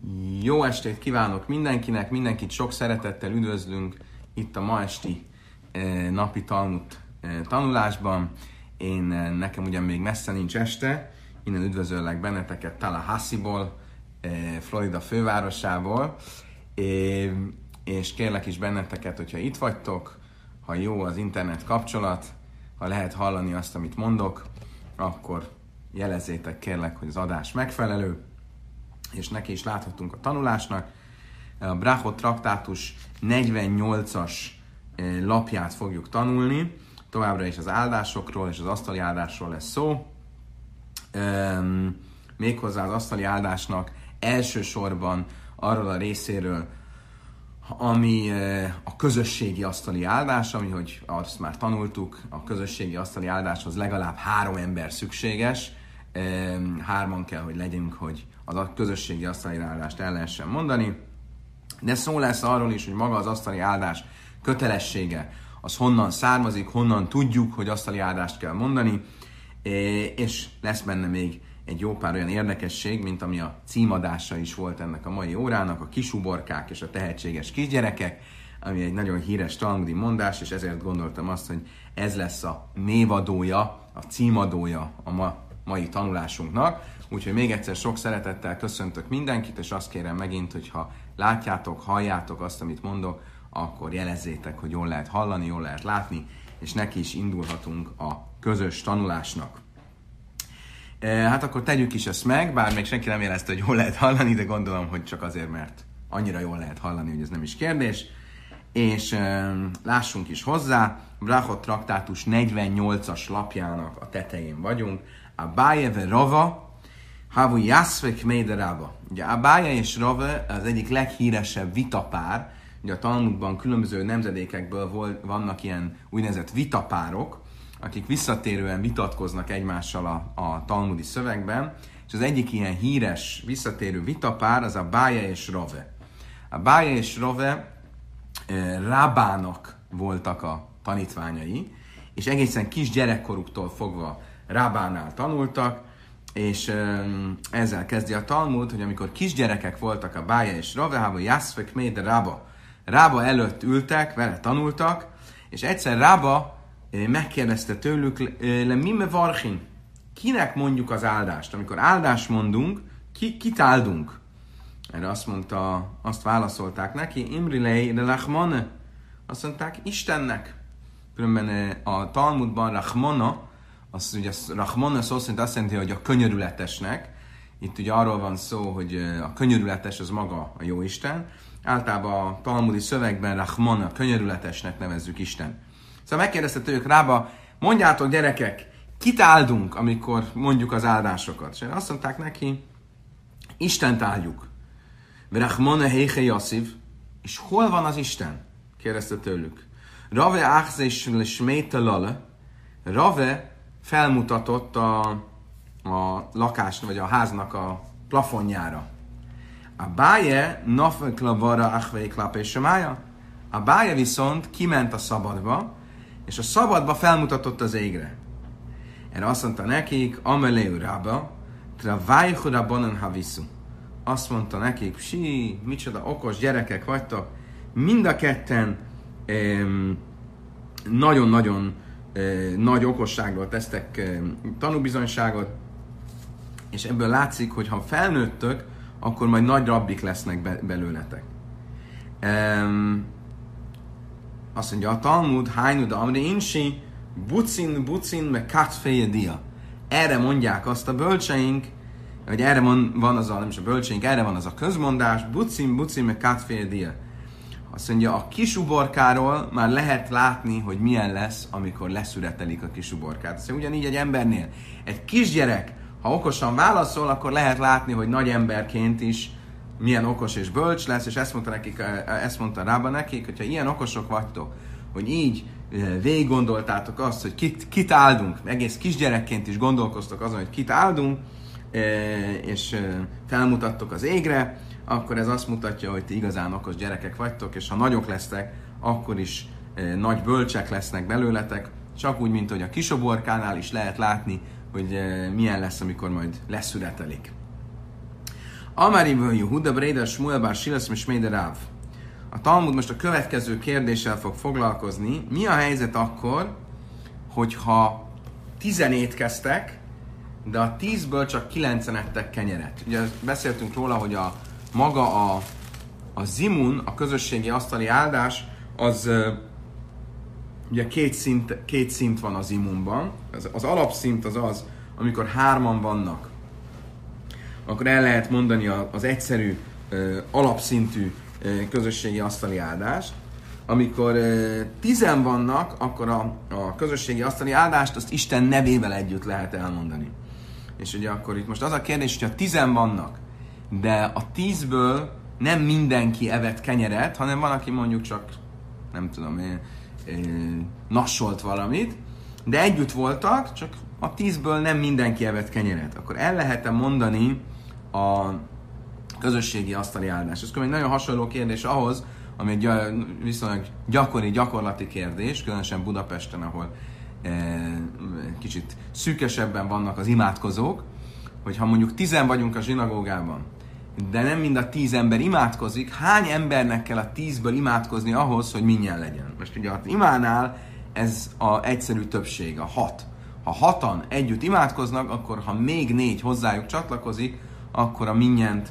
Jó estét kívánok mindenkinek, mindenkit sok szeretettel üdvözlünk itt a ma esti napi Talmud tanulásban. Nekem ugyan még messze nincs este, innen üdvözöllek benneteket Tallahasseeból, Florida fővárosából, és kérlek is benneteket, hogyha itt vagytok, ha jó az internet kapcsolat, ha lehet hallani azt, amit mondok, akkor jelezzétek kérlek, hogy az adás megfelelő, és neki is láthatunk a tanulásnak. A Brachot traktátus 48-as lapját fogjuk tanulni. Továbbra is az áldásokról és az asztali áldásról lesz szó. Méghozzá az asztali áldásnak elsősorban arról a részéről, ami a közösségi asztali áldás, ami, hogy azt már tanultuk, a közösségi asztali áldáshoz legalább 3 ember szükséges. 3 kell, hogy legyünk, hogy a közösségi asztali áldást el lehessen mondani. De szó lesz arról is, hogy maga az asztali áldás kötelessége, az honnan származik, honnan tudjuk, hogy asztali áldást kell mondani, és lesz benne még egy jó pár olyan érdekesség, mint ami a címadása is volt ennek a mai órának, a kisuborkák és a tehetséges kisgyerekek, ami egy nagyon híres talmudi mondás, és ezért gondoltam azt, hogy ez lesz a névadója, a címadója a mai tanulásunknak. Úgyhogy még egyszer sok szeretettel köszöntök mindenkit, és azt kérem megint, hogy ha látjátok, halljátok azt, amit mondok, akkor jelezzétek, hogy jól lehet hallani, jól lehet látni, és neki is indulhatunk a közös tanulásnak. Hát akkor tegyük is ezt meg, bár még senki nem jelezte, hogy jól lehet hallani, de gondolom, hogy csak azért, mert annyira jól lehet hallani, hogy ez nem is kérdés. És lássunk is hozzá, Brachot traktátus 48-as lapjának a tetején vagyunk. Abaye ve Rava, havu yaszvek meide Rava. Ugye Abaye és Rava az egyik leghíresebb vitapár. Ugye a Talmudban különböző nemzedékekből vannak ilyen úgynevezett vitapárok, akik visszatérően vitatkoznak egymással a talmudi szövegben, és az egyik ilyen híres visszatérő vitapár az Abaye és Rava. Abaye és Rava Rábának voltak a tanítványai, és egészen kis gyerekkoruktól fogva Rábánál tanultak, és ezzel kezdi a Talmud, hogy amikor kisgyerekek voltak Abaye és Rava, Yaszvek Meide Rába, Rába előtt ültek, vele tanultak, és egyszer Rába megkérdezte tőlük, le mime varchin, kinek mondjuk az áldást? Amikor áldást mondunk, kit áldunk? Erre azt válaszolták neki, Imrilei de Rachmane. Azt mondták, Istennek. Különben a Talmudban Rachmana, Rachmana szó szerint azt jelenti, hogy a könyörületesnek. Itt ugye arról van szó, hogy a könyörületes az maga a Jóisten. Általában a talmudi szövegben Rachmana, könyörületesnek nevezzük Isten. Szóval megkérdezte tőlük Rába, mondjátok gyerekek, kit áldunk, amikor mondjuk az áldásokat? És azt mondták neki, Istent áldjuk. Rachmana heiche Yassiv. És hol van az Isten? Kérdezte tőlük. Rave achzés lesméte lale. Rave felmutatott a lakás, vagy a háznak a plafonjára. Abaye nafekla vara achveiklap és semája. Abaye viszont kiment a szabadba, és a szabadba felmutatott az égre. Erre azt mondta nekik, ameleu rába, travajhu rabonan haviszu. Azt mondta nekik, micsoda okos gyerekek vagytok, mind a ketten nagyon-nagyon nagy okossággal tesztek tanúbizonyságot, és ebből látszik, hogy ha felnőttök, akkor majd nagy rabbik lesznek belőletek. Azt mondja a Talmud, Hájnu da Amri Insi, bucin me katfeje dia. Erre mondják azt a bölcseink, hogy erre van az nem is a bölcseink, erre van az a közmondás, bucin me katfeje dia. Azt mondja, a kisuborkáról már lehet látni, hogy milyen lesz, amikor leszüretelik a kisuborkát. Azt mondja, ugyanígy egy embernél. Egy kisgyerek, ha okosan válaszol, akkor lehet látni, hogy nagy emberként is milyen okos és bölcs lesz, és ezt mondta Rába nekik, hogyha ilyen okosok vagytok, hogy így végig gondoltátok azt, hogy kit áldunk, egész kisgyerekként is gondolkoztok azon, hogy kit áldunk, és felmutattok az égre, akkor ez azt mutatja, hogy ti igazán okos gyerekek vagytok, és ha nagyok lesztek, akkor is nagy bölcsek lesznek belőletek, csak úgy, mint hogy a kisuborkánál is lehet látni, hogy milyen lesz, amikor majd leszületelik. Amariből Yehuda, Breida, Shmuel, Bar Silas, és Meide Ráv. A Talmud most a következő kérdéssel fog foglalkozni. Mi a helyzet akkor, hogyha 10 étkeztek, de a 10-ből csak 9-en ettek kenyeret? Ugye beszéltünk róla, hogy a zimun, a közösségi asztali áldás, az ugye két szint van az zimunban. Az alapszint az, amikor 3-an vannak, akkor el lehet mondani az egyszerű, alapszintű közösségi asztali áldást. Amikor 10-en vannak, akkor a közösségi asztali áldást azt Isten nevével együtt lehet elmondani. És ugye akkor itt most az a kérdés, hogyha 10-en vannak, de a 10-ből nem mindenki evett kenyeret, hanem van, aki mondjuk csak, nem tudom, nassolt valamit, de együtt voltak, csak a 10-ből nem mindenki evett kenyeret. Akkor el lehet-e mondani a közösségi asztali áldás? Ez egy nagyon hasonló kérdés ahhoz, ami egy viszonylag gyakorlati kérdés, különösen Budapesten, ahol kicsit szűkösebben vannak az imádkozók, hogyha mondjuk 10-en vagyunk a zsinagógában, de nem mind a 10 ember imádkozik, hány embernek kell a 10-ből imádkozni ahhoz, hogy minnyen legyen? Most ugye az imánál ez az egyszerű többség, a 6. Ha 6-an együtt imádkoznak, akkor ha még 4 hozzájuk csatlakozik, akkor a minnyent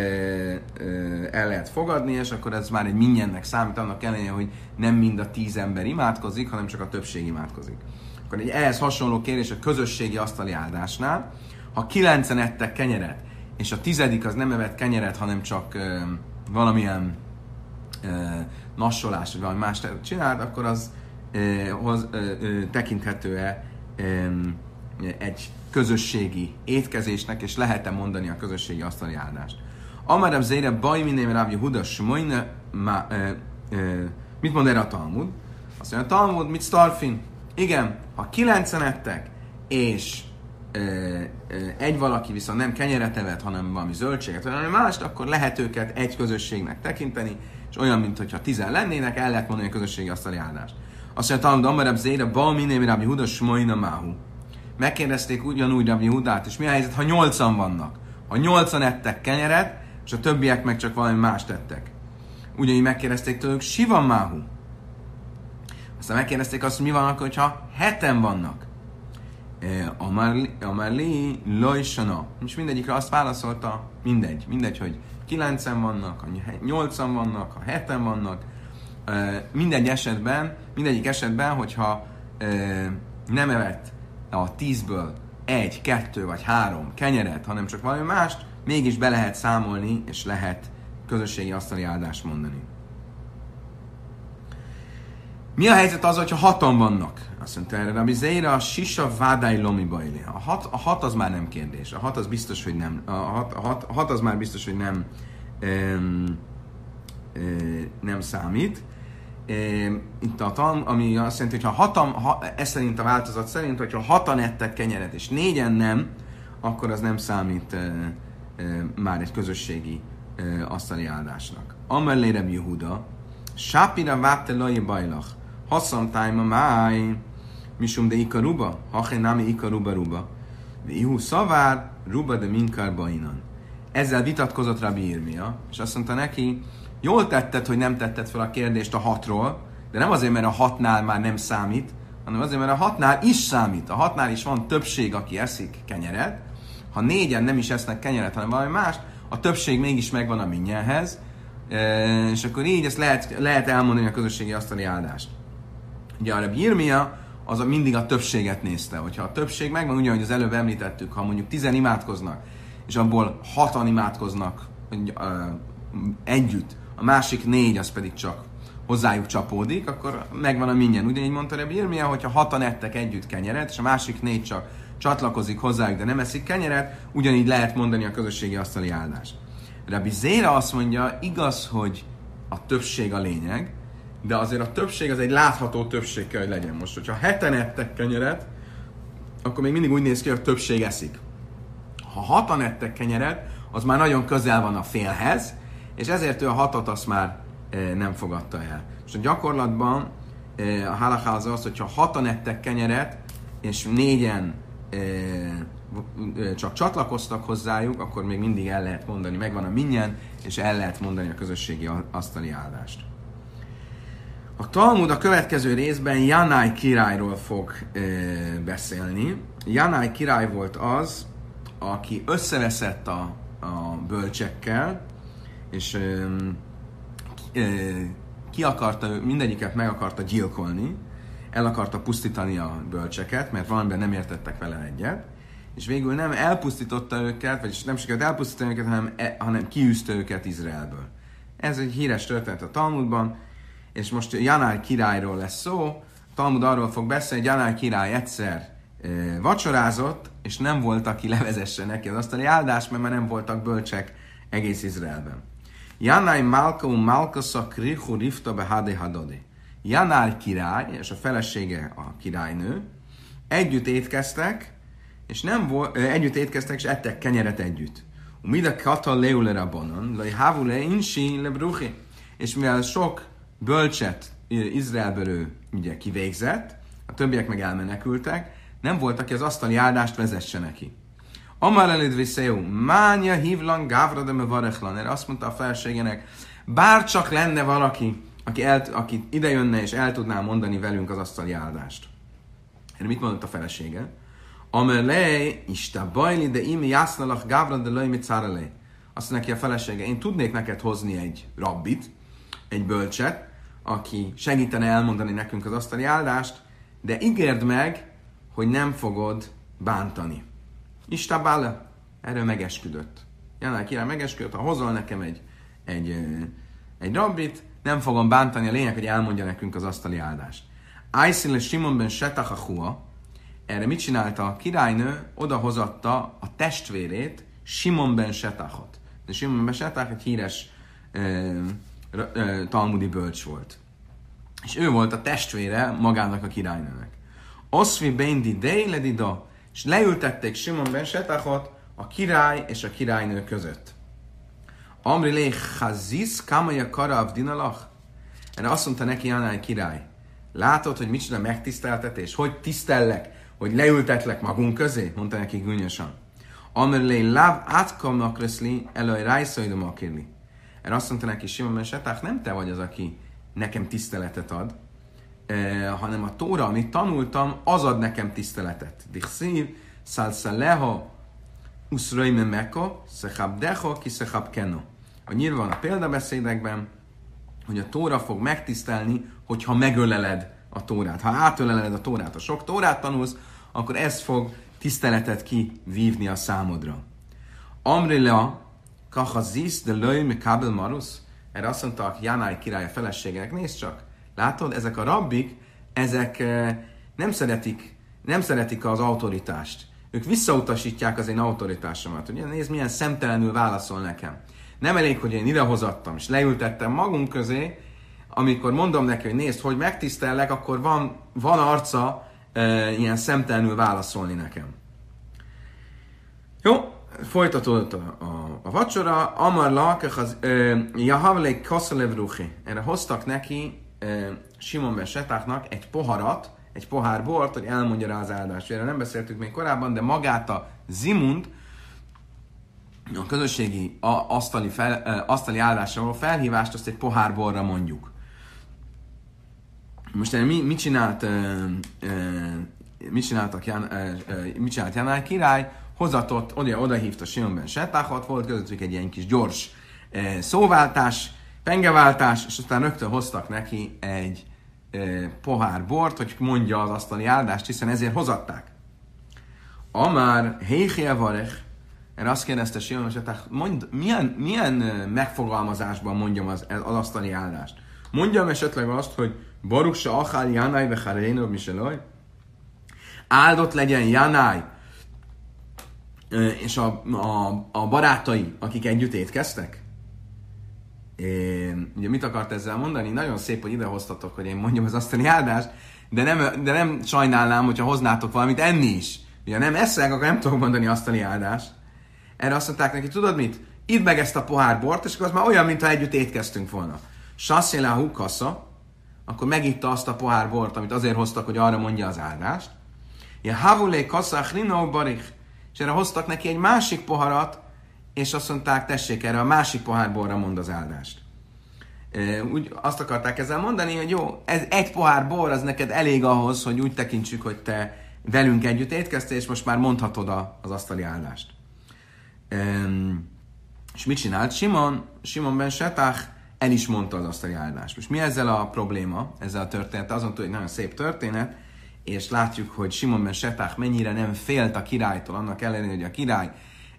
el lehet fogadni, és akkor ez már egy minnyennek számít, annak ellenére, hogy nem mind a 10 ember imádkozik, hanem csak a többség imádkozik. Akkor egy ehhez hasonló kérdés a közösségi asztali áldásnál. Ha 9-en ettek kenyeret, és a 10. az nem evett kenyeret, hanem csak valamilyen nassolás, vagy valami más csinált, akkor az tekinthető-e egy közösségi étkezésnek, és lehet-e mondani a közösségi asztali áldást. Amarab Zére, Bajminém, Ráv Yehuda, Shmoine, mit mond erre a Talmud? Azt mondja, a Talmud, mit starfin? Igen, ha 9-en ettek, és egy valaki viszont nem kenyeret evett, hanem valami zöldséget, vagy valami mást, akkor lehet őket egy közösségnek tekinteni, és olyan, mintha 10 lennének, el lehet mondani a közösségi asztali áldást. Azt mondja, Talmud, Amarab Zére, Bajminém, Ráv Yehuda, Shmoine, Máhu. Megkérdezték ugyanúgy Ráv Yehudát, és mi a helyzet, ha 8-an vannak? Ha 8-an ettek kenyeret, és a többiek meg csak valami más tettek. Ugyanígy megkérdezték tőlük, Sivan Máhu. Aztán megkérdezték azt, hogy mi van akkor, hogyha 7-en vannak. Amarli Lojsana. És mindegyikre azt válaszolta, mindegy, hogy 9-en vannak, 8-an vannak, ha 7-en vannak. Mindegyik esetben, hogyha nem evett a 10-ből 1, 2 vagy 3 kenyeret, hanem csak valami mást, mégis be lehet számolni, és lehet közösségi asztali áldást mondani. Mi a helyzet az, hogyha 6-an vannak? Azt mondta erre, Rabbi Zeira, a sisa vádály lomi bajli. A 6 az már nem kérdés. A 6 az biztos, hogy nem. A 6 az már biztos, hogy nem számít. Itt a ami azt jelenti, hogy ez szerint a változat szerint, hogyha 6-an ettek kenyeret, és 4-en nem, akkor az nem számít már egy közösségi asztali áldásnak. Amellé Rabbi Yehuda, Sápira vátte lajé bajlach, hasszam tájma máj, misum de ikaruba, hachenami ikaruba ruba, de ihu szavár, ruba de minkár bainan. Ezzel vitatkozott Rabbi Irmia, és azt mondta neki, jól tetted, hogy nem tetted fel a kérdést a 6-ról, de nem azért, mert a 6-nál már nem számít, hanem azért, mert a 6-nál is számít. A 6-nál is van többség, aki eszik kenyeret. Ha 4-en nem is esznek kenyeret, hanem valami mást, a többség mégis megvan a minnyenhez, és akkor így ezt lehet elmondani a közösségi asztali áldást. Ugye a Rabbi Irmia az mindig a többséget nézte. Hogyha a többség megvan, ugye, ahogy az előbb említettük, ha mondjuk 10 imádkoznak, és abból 6-an imádkoznak együtt, a másik 4 az pedig csak hozzájuk csapódik, akkor megvan a minnyen. Ugyanígy mondta Rabbi Irmia, hogyha 6-an ettek együtt kenyeret, és a másik 4 csak csatlakozik hozzájuk, de nem eszik kenyeret, ugyanígy lehet mondani a közösségi asztali áldást. Rabbi Zéra azt mondja, igaz, hogy a többség a lényeg, de azért a többség az egy látható többség kell, hogy legyen. Most, hogyha 7-en ettek kenyeret, akkor még mindig úgy néz ki, hogy a többség eszik. Ha 6-an ettek kenyeret, az már nagyon közel van a félhez, és ezért ő a 6-ot azt már nem fogadta el. És a gyakorlatban a halaká az, hogyha 6-an ettek kenyeret, és 4-en csak csatlakoztak hozzájuk, akkor még mindig el lehet mondani, megvan a minyen, és el lehet mondani a közösségi asztali áldást. A Talmud a következő részben Janai királyról fog beszélni. Janai király volt az, aki összeveszett a bölcsekkel, és mindegyiket meg akarta gyilkolni, el akarta pusztítani a bölcseket, mert valamiben nem értettek vele egyet, és végül nem elpusztította őket, vagyis nem sikerült elpusztítani őket, hanem kiűzte őket Izraelből. Ez egy híres történet a Talmudban, és most Janai királyról lesz szó. A Talmud arról fog beszélni, hogy Janai király egyszer vacsorázott, és nem volt, aki levezesse neki az asztali áldást, mert már nem voltak bölcsek egész Izraelben. Janai Malka Malkasa Krichu Rifta Behade Hadode. Janai király és a felesége a királynő együtt étkeztek, és és ettek kenyeret együtt. Mida kata leule rabonon, lej havule insi lebruchi. És mivel sok bölcset Izraelből ő ugye kivégzett, a többiek meg elmenekültek, nem volt, aki az asztali áldást vezesse neki. Amar elidviszeu, mánya hívlan gávra de mevarechlan. Erre azt mondta a feleségének, bár csak lenne valaki, aki ide jönne és el tudná mondani velünk az asztali áldást. Erre mit mondott a felesége? Amar lej, ista bajli, de imi jásznalach gávra de lej mit szárelej. Azt mondja neki a felesége, én tudnék neked hozni egy rabbit, egy bölcset, aki segítene elmondani nekünk az asztali áldást, de ígérd meg, hogy nem fogod bántani. Istabále, erről megesküdött. Janai király megesküdött, ha hozol nekem egy rabbit, nem fogom bántani, a lényeg, hogy elmondja nekünk az asztali áldást. Ájszile Simon ben Setach a hua, erre mit csinálta a királynő? Odahozatta a testvérét, Simon ben Setachot. De Simon ben Setach egy híres talmudi bölcs volt. És ő volt a testvére magának a királynőnek. Oszvi bendi dejledida, és leültették Simon ben Setachot a király és a királynő között. Amri lé chazis kamaja karav dinalach. Erre azt mondta neki Janai király, látod, hogy micsoda megtiszteltetés, hogy tisztellek, hogy leültetlek magunk közé? Mondta neki gúnyosan. Amri lé láv átkamnak reszli, elaj rájszaidom akirli. Erre azt mondta neki Simon ben Setach, nem te vagy az, aki nekem tiszteletet ad, hanem a Tóra, amit tanultam, az ad nekem tiszteletet. Dichszív, szálszaleha, uszraime meko, szechabdeho, ki szechabkeno. A nyilván van a példabeszédekben, hogy a Tóra fog megtisztelni, hogyha megöleled a Tórát. Ha átöleled a Tórát, ha sok Tórát tanulsz, akkor ez fog tiszteletet kivívni a számodra. Amrila, kachazis, de löj, me kábel marusz. Erre azt mondta a Janai király a feleségének, nézd csak, látod, ezek a rabbik, ezek nem szeretik az autoritást. Ők visszautasítják az én autoritásomat. Ugye, nézd, milyen szemtelenül válaszol nekem. Nem elég, hogy én idehozattam, és leültettem magunk közé, amikor mondom neki, hogy nézd, hogy megtisztellek, akkor van arca ilyen szemtelenül válaszolni nekem. Jó, folytatódott a vacsora. Amarla, jahavlé kasszalev ruchi. Erre hoztak neki Simon ben Setachnak egy poharat, egy pohár bort, hogy elmondja rá az áldást. Erre nem beszéltük még korábban, de magát a zimund, a közösségi asztali áldásról felhívást, azt egy pohár borra mondjuk. Most erre mit csinált Janai király? Odahívta Simon ben Setachot, volt közöttük egy ilyen kis gyors szóváltás, pengeváltás, és aztán rögtön hoztak neki egy pohár bort, hogy mondja az asztali áldást, hiszen ezért hozatták. Amár Heiché Varech, erre azt kérdezte Simon ben Setach, milyen megfogalmazásban mondjam az asztali áldást? Mondjam esetleg azt, hogy Baruch se achál Janai vecharénov miseloj? Áldott legyen Janai és a barátai, akik együtt étkeztek? Ugye mit akart ezzel mondani? Nagyon szép, hogy idehoztatok, hogy én mondjam az asztali áldást, de nem sajnálnám, hogyha hoznátok valamit enni is. Ugye nem eszek, akkor nem tudok mondani asztali áldást. Erre azt mondták neki, tudod mit? Idd meg ezt a pohár bort, és akkor az már olyan, mintha együtt étkeztünk volna. Sasszéláhú kassa, akkor megitta azt a pohár bort, amit azért hoztak, hogy arra mondja az áldást. Ja, havulé kassa chrinó barich. és erre hoztak neki egy másik poharat, és azt mondták, tessék, erre a másik pohár borra mond az áldást. Úgy azt akarták ezzel mondani, hogy jó, ez egy pohár bor, az neked elég ahhoz, hogy úgy tekintsük, hogy te velünk együtt étkeztél, és most már mondhatod az asztali áldást. És mit csinált? Simon ben Setach el is mondta az asztali áldást. Most mi ezzel a probléma, ezzel a történet? Azon túl, hogy nagyon szép történet, és látjuk, hogy Simon ben Setach mennyire nem félt a királytól, annak ellenére, hogy a király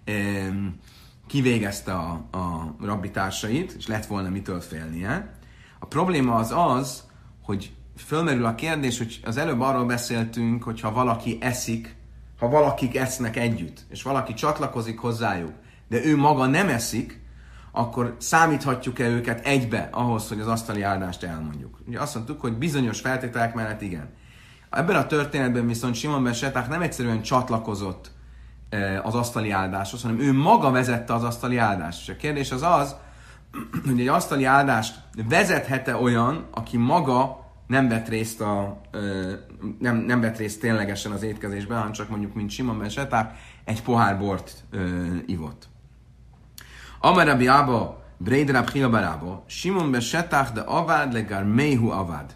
kivégezte a rabbitársait, és lett volna mitől félnie. A probléma az, hogy fölmerül a kérdés, hogy az előbb arról beszéltünk, hogy ha valaki eszik, ha valakik esznek együtt, és valaki csatlakozik hozzájuk, de ő maga nem eszik, akkor számíthatjuk-e őket egybe ahhoz, hogy az asztali áldást elmondjuk. Ugye azt mondtuk, hogy bizonyos feltételek mellett igen. Ebben a történetben viszont Simon ben Setach nem egyszerűen csatlakozott az asztali áldáshoz, hanem ő maga vezette az asztali áldást. És a kérdés az, hogy egy asztali áldást vezethet-e olyan, aki maga nem vett részt, nem vett részt ténylegesen az étkezésben, hanem csak mondjuk, mint Simon ben Setach, egy pohár bort ivott. Amar Rabbi Abba, Breid Rab Chia bar Abba, Simon ben Setach de avad legar mehu avad.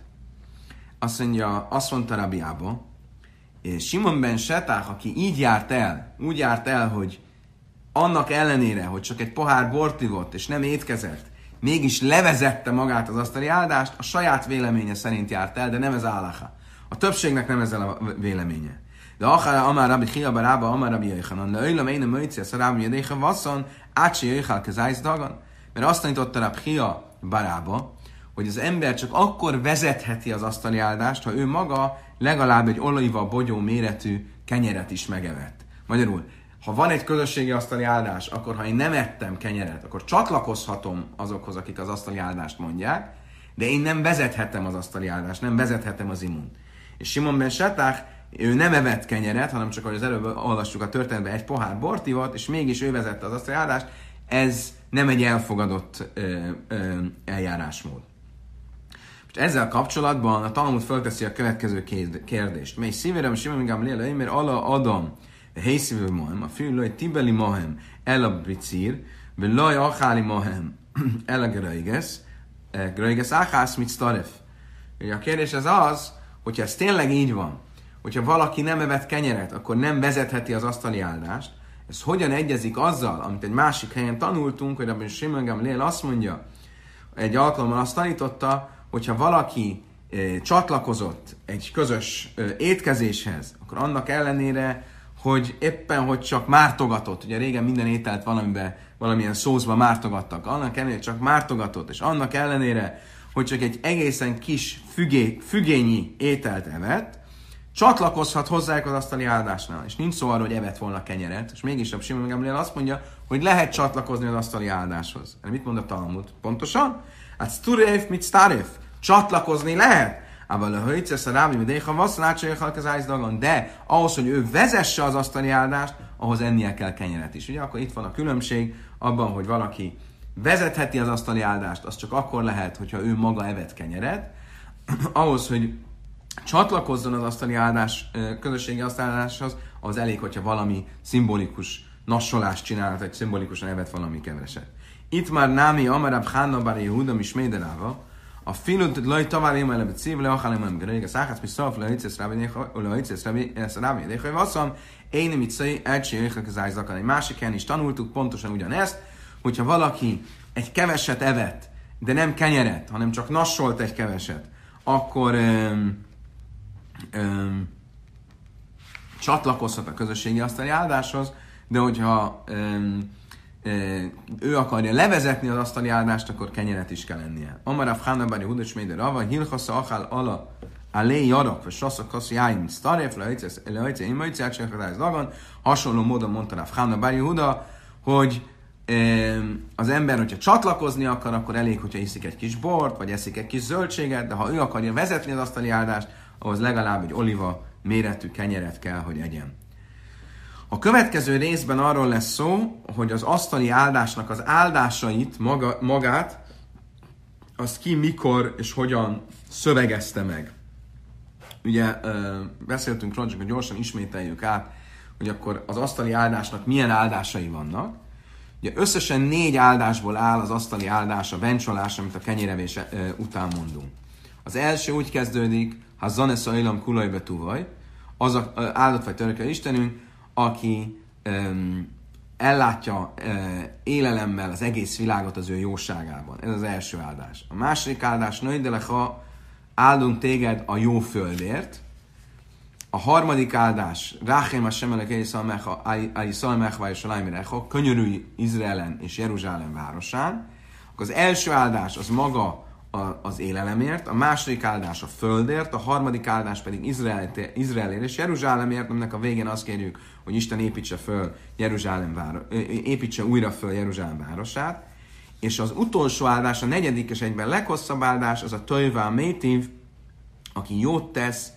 Azt mondta Rabbi Abba, és Simon ben Setach, aki így úgy járt el, hogy annak ellenére, hogy csak egy pohár bort ivott, és nem étkezett, mégis levezette magát az asztali áldást, a saját véleménye szerint járt el, de nem ez állaha. A többségnek nem ez a véleménye. De akár amár Rabbi Chia bar Abba, amár Rabbi Yochanan, leöjlem én a möjtszi, a Rabbi Yedéhe vasszon, átsi jöjjel kezájsz dagan. Mert azt tanította Rabbi Chia bar Abba, hogy az ember csak akkor vezetheti az asztali áldást, ha ő maga legalább egy olajva bogyó méretű kenyeret is megevett. Magyarul, ha van egy közösségi asztali áldás, akkor ha én nem ettem kenyeret, akkor csatlakozhatom azokhoz, akik az asztali áldást mondják, de én nem vezethetem az asztali áldást, nem vezethetem az immunt. És Simon ben Setach, ő nem evett kenyeret, hanem csak, ahogy az előbb olvassuk a történetben, egy pohár bort ivott, és mégis ő vezette az asztali áldást, ez nem egy elfogadott eljárásmód. Ezzel kapcsolatban a Talmud fölteszi a következő kérdést. Mely szívérem Simon Gamliel, mert ala Adam helyszívő mohem, a fülői tibeli mohem el a bricír, belaj acháli mohem el a gröjges áhász mit staref. A kérdés az, hogyha ez tényleg így van, hogyha valaki nem evett kenyeret, akkor nem vezetheti az asztali áldást. Ez hogyan egyezik azzal, amit egy másik helyen tanultunk, hogy Rabbi Simon Gamliel azt mondja, egy alkalommal azt tanította, hogyha valaki csatlakozott egy közös étkezéshez, akkor annak ellenére, hogy éppen, hogy csak mártogatott, ugye régen minden ételt valamilyen szószba mártogattak, annak ellenére csak mártogatott, és annak ellenére, hogy csak egy egészen kis fügényi ételt evett, csatlakozhat hozzájuk az asztali áldásnál. És nincs szó arról, hogy evett volna kenyeret, és mégis a Simon Gamliel azt mondja, hogy lehet csatlakozni az asztali áldáshoz. Erre mit mond a Talmud? Pontosan? Hát szturéf, mit sztáréf? Csatlakozni lehet. Ával a hőjtszesz a rábi midéha vassznácsolják az ájzdagon, de ahhoz, hogy ő vezesse az asztali áldást, ahhoz ennie kell kenyeret is. Ugye akkor itt van a különbség abban, hogy valaki vezetheti az asztali áldást, az csak akkor lehet, hogyha ő maga evett kenyeret. Ahhoz, hogy csatlakozzon az asztali áldás, közösségi asztali áldáshoz, az elég, hogyha valami szimbolikus nassolást csinálhat, egy szimbolikusan evett valami keveset. Itt már námi amarab Hanna bar Yehuda mismédeláva, a filut laj tavárim ele becív le achalem em gereg, az áhász miszaf lehajtszesz rábi déhaj vasszam, én mit szai elcsi jöjjek az ájzakan. Egy másik helyen is tanultuk pontosan ugyanezt, hogyha valaki egy keveset evett, de nem kenyeret, hanem csak nassolt egy keveset, akkor csatlakozhat a közösségi asztali áldáshoz, de hogyha ő akarja levezetni az asztali áldást, akkor kenyeret is kell ennie. Amarav Hanna bar Yehuda shmeider Rava, hilchassa achal ala alé jarak, vagy sasszak kassi jájn sztaref, lehajtsze imajtszát sekretáz dagan. Hasonló módon mondta Rav Hanna bar Yehuda, hogy az ember, hogyha csatlakozni akar, akkor elég, hogyha iszik egy kis bort, vagy eszik egy kis zöldséget, de ha ő akarja vezetni az asztali áldást, ahhoz legalább egy oliva méretű kenyeret kell, hogy egyen. A következő részben arról lesz szó, hogy az asztali áldásnak az áldásait, magát, azt ki, mikor és hogyan szövegezte meg. Ugye beszéltünk róla, csak gyorsan ismételjük át, hogy akkor az asztali áldásnak milyen áldásai vannak. Ugye összesen 4 áldásból áll az asztali áldás, a bencsolás, amit a kenyérevés után mondunk. Az első úgy kezdődik, ha zanesz ajlam kulajbe tuvaj, az áldott vagy törökkel Istenünk, aki ellátja élelemmel az egész világot az ő jóságában. Ez az első áldás. A második áldás, nöjdelecha, áldunk téged a jó földért. A harmadik áldás, Ráchem Hashem elek Eiszael Mechva és Salájmirecha, könyörülj Izraelen és Jeruzsálem városán. Akkor az első áldás az maga az élelemért, a második áldás a földért, a harmadik áldás pedig Izraelért és Jeruzsálemért, aminek a végén azt kérjük, hogy Isten építse újra föl Jeruzsálem városát. És az utolsó áldás, a negyedik és egyben leghosszabb áldás, az a Tojvá Métiv, aki jót tesz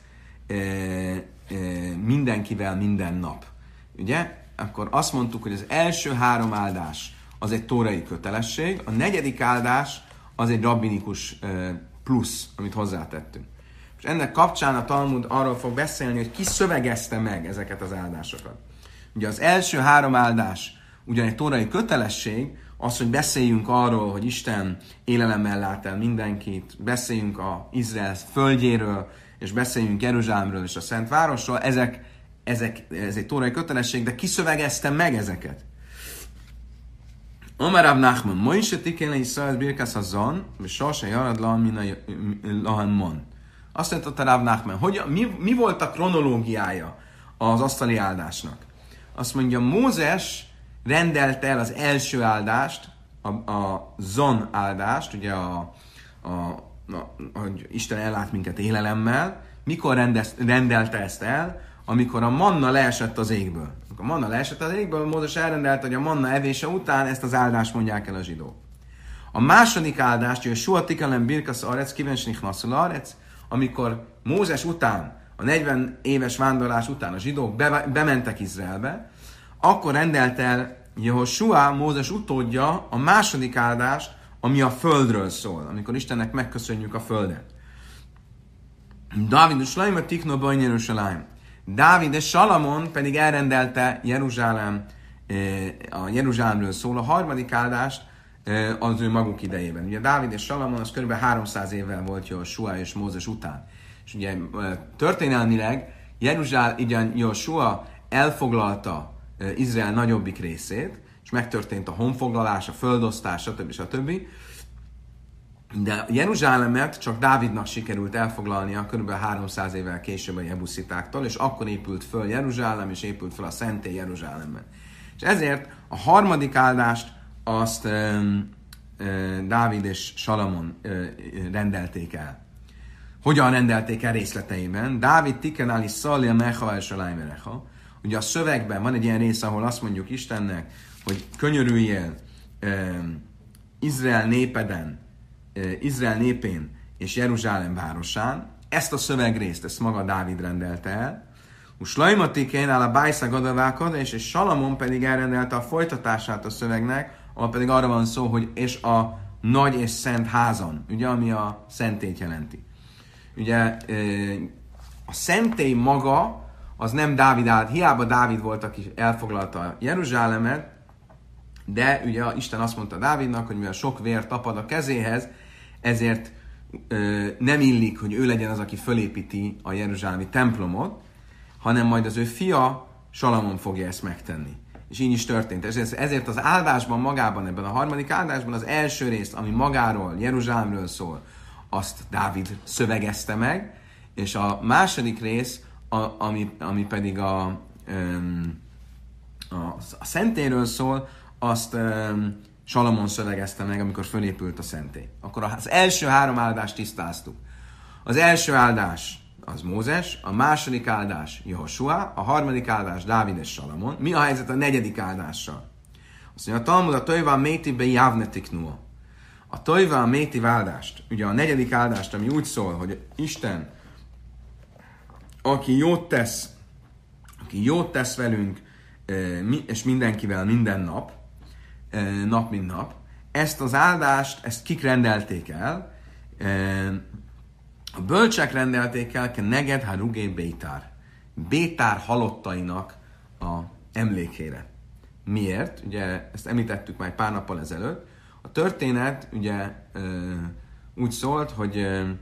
mindenkivel minden nap. Ugye? Akkor azt mondtuk, hogy az első 3 áldás az egy tórai kötelesség, a negyedik áldás az egy rabbinikus plusz, amit hozzátettünk. És ennek kapcsán a Talmud arról fog beszélni, hogy ki szövegezte meg ezeket az áldásokat. Ugye az első 3 áldás ugyan egy tórai kötelesség, az, hogy beszéljünk arról, hogy Isten élelemmel lát el mindenkit, beszéljünk a Izrael földjéről, és beszéljünk Jeruzsálemről és a Szent Városról, ez egy tórai kötelesség, de ki szövegezte meg ezeket? Amar Rav Nachman, Moshe tikéne Yisrael birkas hazon, és sose jarad lahan mon. Azt mondta Rav Nachman, hogy mi volt a kronológiája az asztali áldásnak? Azt mondja, Mózes rendelte el az első áldást, a zon áldást, ugye hogy Isten ellát minket élelemmel. Mikor rendelte ezt el? Amikor a manna leesett az égből. Amikor a manna leesett az égből, Mózes elrendelte, hogy a manna evése után ezt az áldást mondják el a zsidók. A második áldást, hogy Sua tikelem birkasz arec, kivensnik nasszul arec, amikor Mózes után, a 40 éves vándorlás után a zsidók bementek Izraelbe, akkor rendelt el Jehoshua, Mózes utódja, a második áldást, ami a földről szól, amikor Istennek megköszönjük a földet. Dávid és Salajma tikno bajn Jeruzsálem. Dávid és Salamon pedig elrendelte a Jeruzsálemről szól a harmadik áldást az ő maguk idejében. Ugye Dávid és Salamon az kb. 300 évvel volt Jehoshua és Mózes után. És ugye történelmileg Jehoshua elfoglalta Izrael nagyobbik részét, és megtörtént a honfoglalás, a földosztás, stb. De Jeruzsálemet csak Dávidnak sikerült elfoglalnia kb. 300 évvel később a jebuszitáktól, és akkor épült föl Jeruzsálem, és épült föl a szentély Jeruzsálemben. És ezért a harmadik áldást azt Dávid és Salamon rendelték el. Hogyan rendelték el részleteiben? Dávid tikenali szalja mecha és salájmerecha. Ugye a szövegben van egy ilyen rész, ahol azt mondjuk Istennek, hogy könyörüljél Izrael népén és Jeruzsálem városán. Ezt a szövegrészt, ezt maga Dávid rendelte el. Uslajmatikén áll a bájszag adavákad, és Salamon pedig elrendelte a folytatását a szövegnek, ahol pedig arra van szó, hogy és a nagy és szent házon, ugye, ami a szentélyt jelenti. Ugye a szentély maga az nem Dávid állt, hiába Dávid volt, aki elfoglalta Jeruzsálemet, de ugye Isten azt mondta Dávidnak, hogy mivel sok vér tapad a kezéhez, ezért nem illik, hogy ő legyen az, aki fölépíti a jeruzsálemi templomot, hanem majd az ő fia Salamon fogja ezt megtenni. És így is történt. Ezért az áldásban magában, ebben a harmadik áldásban az első részt, ami magáról, Jeruzsálemről szól, azt Dávid szövegezte meg, és a második rész, ami pedig a szentélyről szól, azt Salamon szövegezte meg, amikor fölépült a szentély. Akkor az első 3 áldást tisztáztuk. Az első áldás az Mózes, a második áldás Jehoshua, a harmadik áldás Dávid és Salamon. Mi a helyzet a negyedik áldással? Azt mondja, a Talmud a Tojvá Métivbe Javnetiknua. A Tojvá Métiv áldást, ugye a negyedik áldást, ami úgy szól, hogy Isten, aki jót tesz velünk, és mindenkivel minden nap, nap mint nap, ezt az áldást, ezt kik rendelték el? A bölcsek rendelték el, neged harugé Bétár. Bétár halottainak a emlékére. Miért? Ugye ezt említettük már pár nappal ezelőtt. A történet ugye úgy szólt, hogy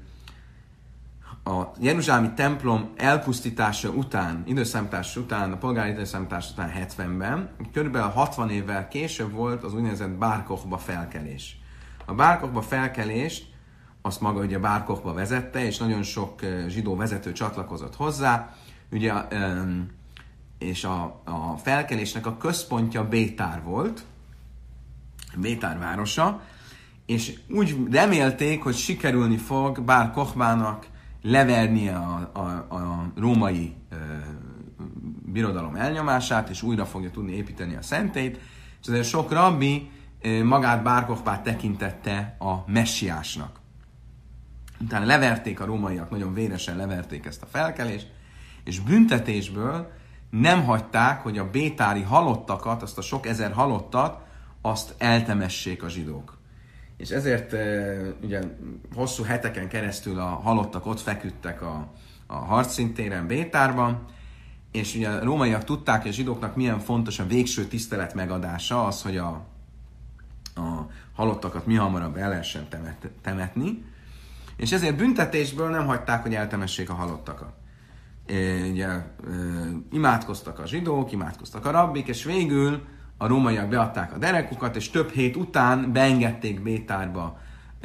a jeruzsálemi templom elpusztítása után, időszámítás után, a polgári időszámítás után 70-ben, kb. 60 évvel később volt az úgynevezett Bár Kochba felkelés. A Bár Kochba felkelést azt maga ugye Bár Kochba vezette, és nagyon sok zsidó vezető csatlakozott hozzá, ugye, és a felkelésnek a központja Bétár volt, Bétár városa, és úgy remélték, hogy sikerülni fog Bár Kochbának levernie a római birodalom elnyomását, és újra fogja tudni építeni a szentélyt, és azért sok rabbi magát Bár Kochbát tekintette a messiásnak. Utána leverték a rómaiak, nagyon véresen leverték ezt a felkelést, és büntetésből nem hagyták, hogy a bétári halottakat, azt a sok ezer halottat, azt eltemessék a zsidók. És ezért ugye hosszú heteken keresztül a halottak ott feküdtek a harcszintéren Bétárban, és ugye a rómaiak tudták, hogy a zsidóknak milyen fontos a végső tisztelet megadása, az, hogy a halottakat mi hamarabb el lehessen temetni, és ezért büntetésből nem hagyták, hogy eltemessék a halottakat. Ugye imádkoztak a zsidók, imádkoztak a rabbik, és végül a rómaiak beadták a derekukat, és több hét után beengedték Bétárba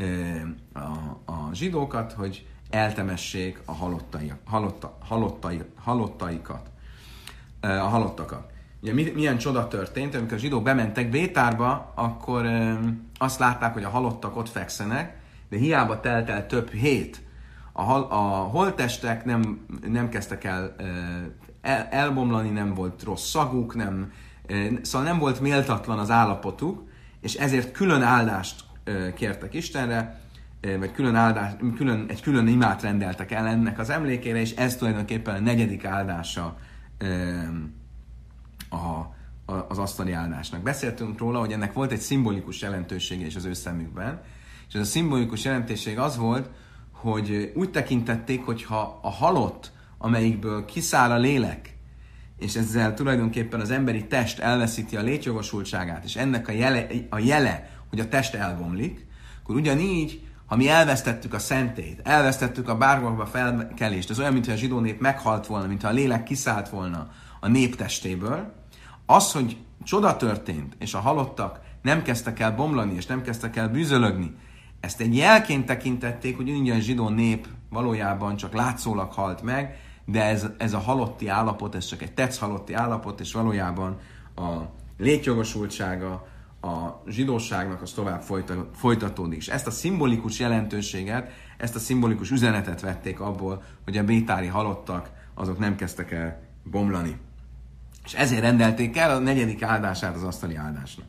a zsidókat, hogy eltemessék a halottakat. Ugye milyen csoda történt, amikor a zsidók bementek Bétárba, akkor azt látták, hogy a halottak ott fekszenek, de hiába telt el több hét. A holttestek nem kezdtek el elbomlani, nem volt rossz szaguk, szóval nem volt méltatlan az állapotuk, és ezért külön áldást kértek Istenre, vagy egy külön imát rendeltek el ennek az emlékére, és ez tulajdonképpen a negyedik áldása az asztali áldásnak. Beszéltünk róla, hogy ennek volt egy szimbolikus jelentősége is az ő szemükben, és ez a szimbolikus jelentőség az volt, hogy úgy tekintették, hogy ha a halott, amelyikből kiszáll a lélek, és ezzel tulajdonképpen az emberi test elveszíti a létjogosultságát, és ennek a jele, hogy a test elbomlik, akkor ugyanígy, ha mi elvesztettük a szentélyt, elvesztettük a Bár Kochba felkelést, ez olyan, mintha a zsidó nép meghalt volna, mintha a lélek kiszállt volna a nép testéből, az, hogy csoda történt, és a halottak nem kezdtek el bomlani, és nem kezdtek el bűzölögni, ezt egy jelként tekintették, hogy ugyan a zsidó nép valójában csak látszólag halt meg, de ez a halotti állapot, ez csak egy tetsz halotti állapot, és valójában a létjogosultsága a zsidóságnak az tovább folytatódik. És ezt a szimbolikus jelentőséget, ezt a szimbolikus üzenetet vették abból, hogy a bétári halottak, azok nem kezdtek el bomlani. És ezért rendelték el a negyedik áldását az asztali áldásnak.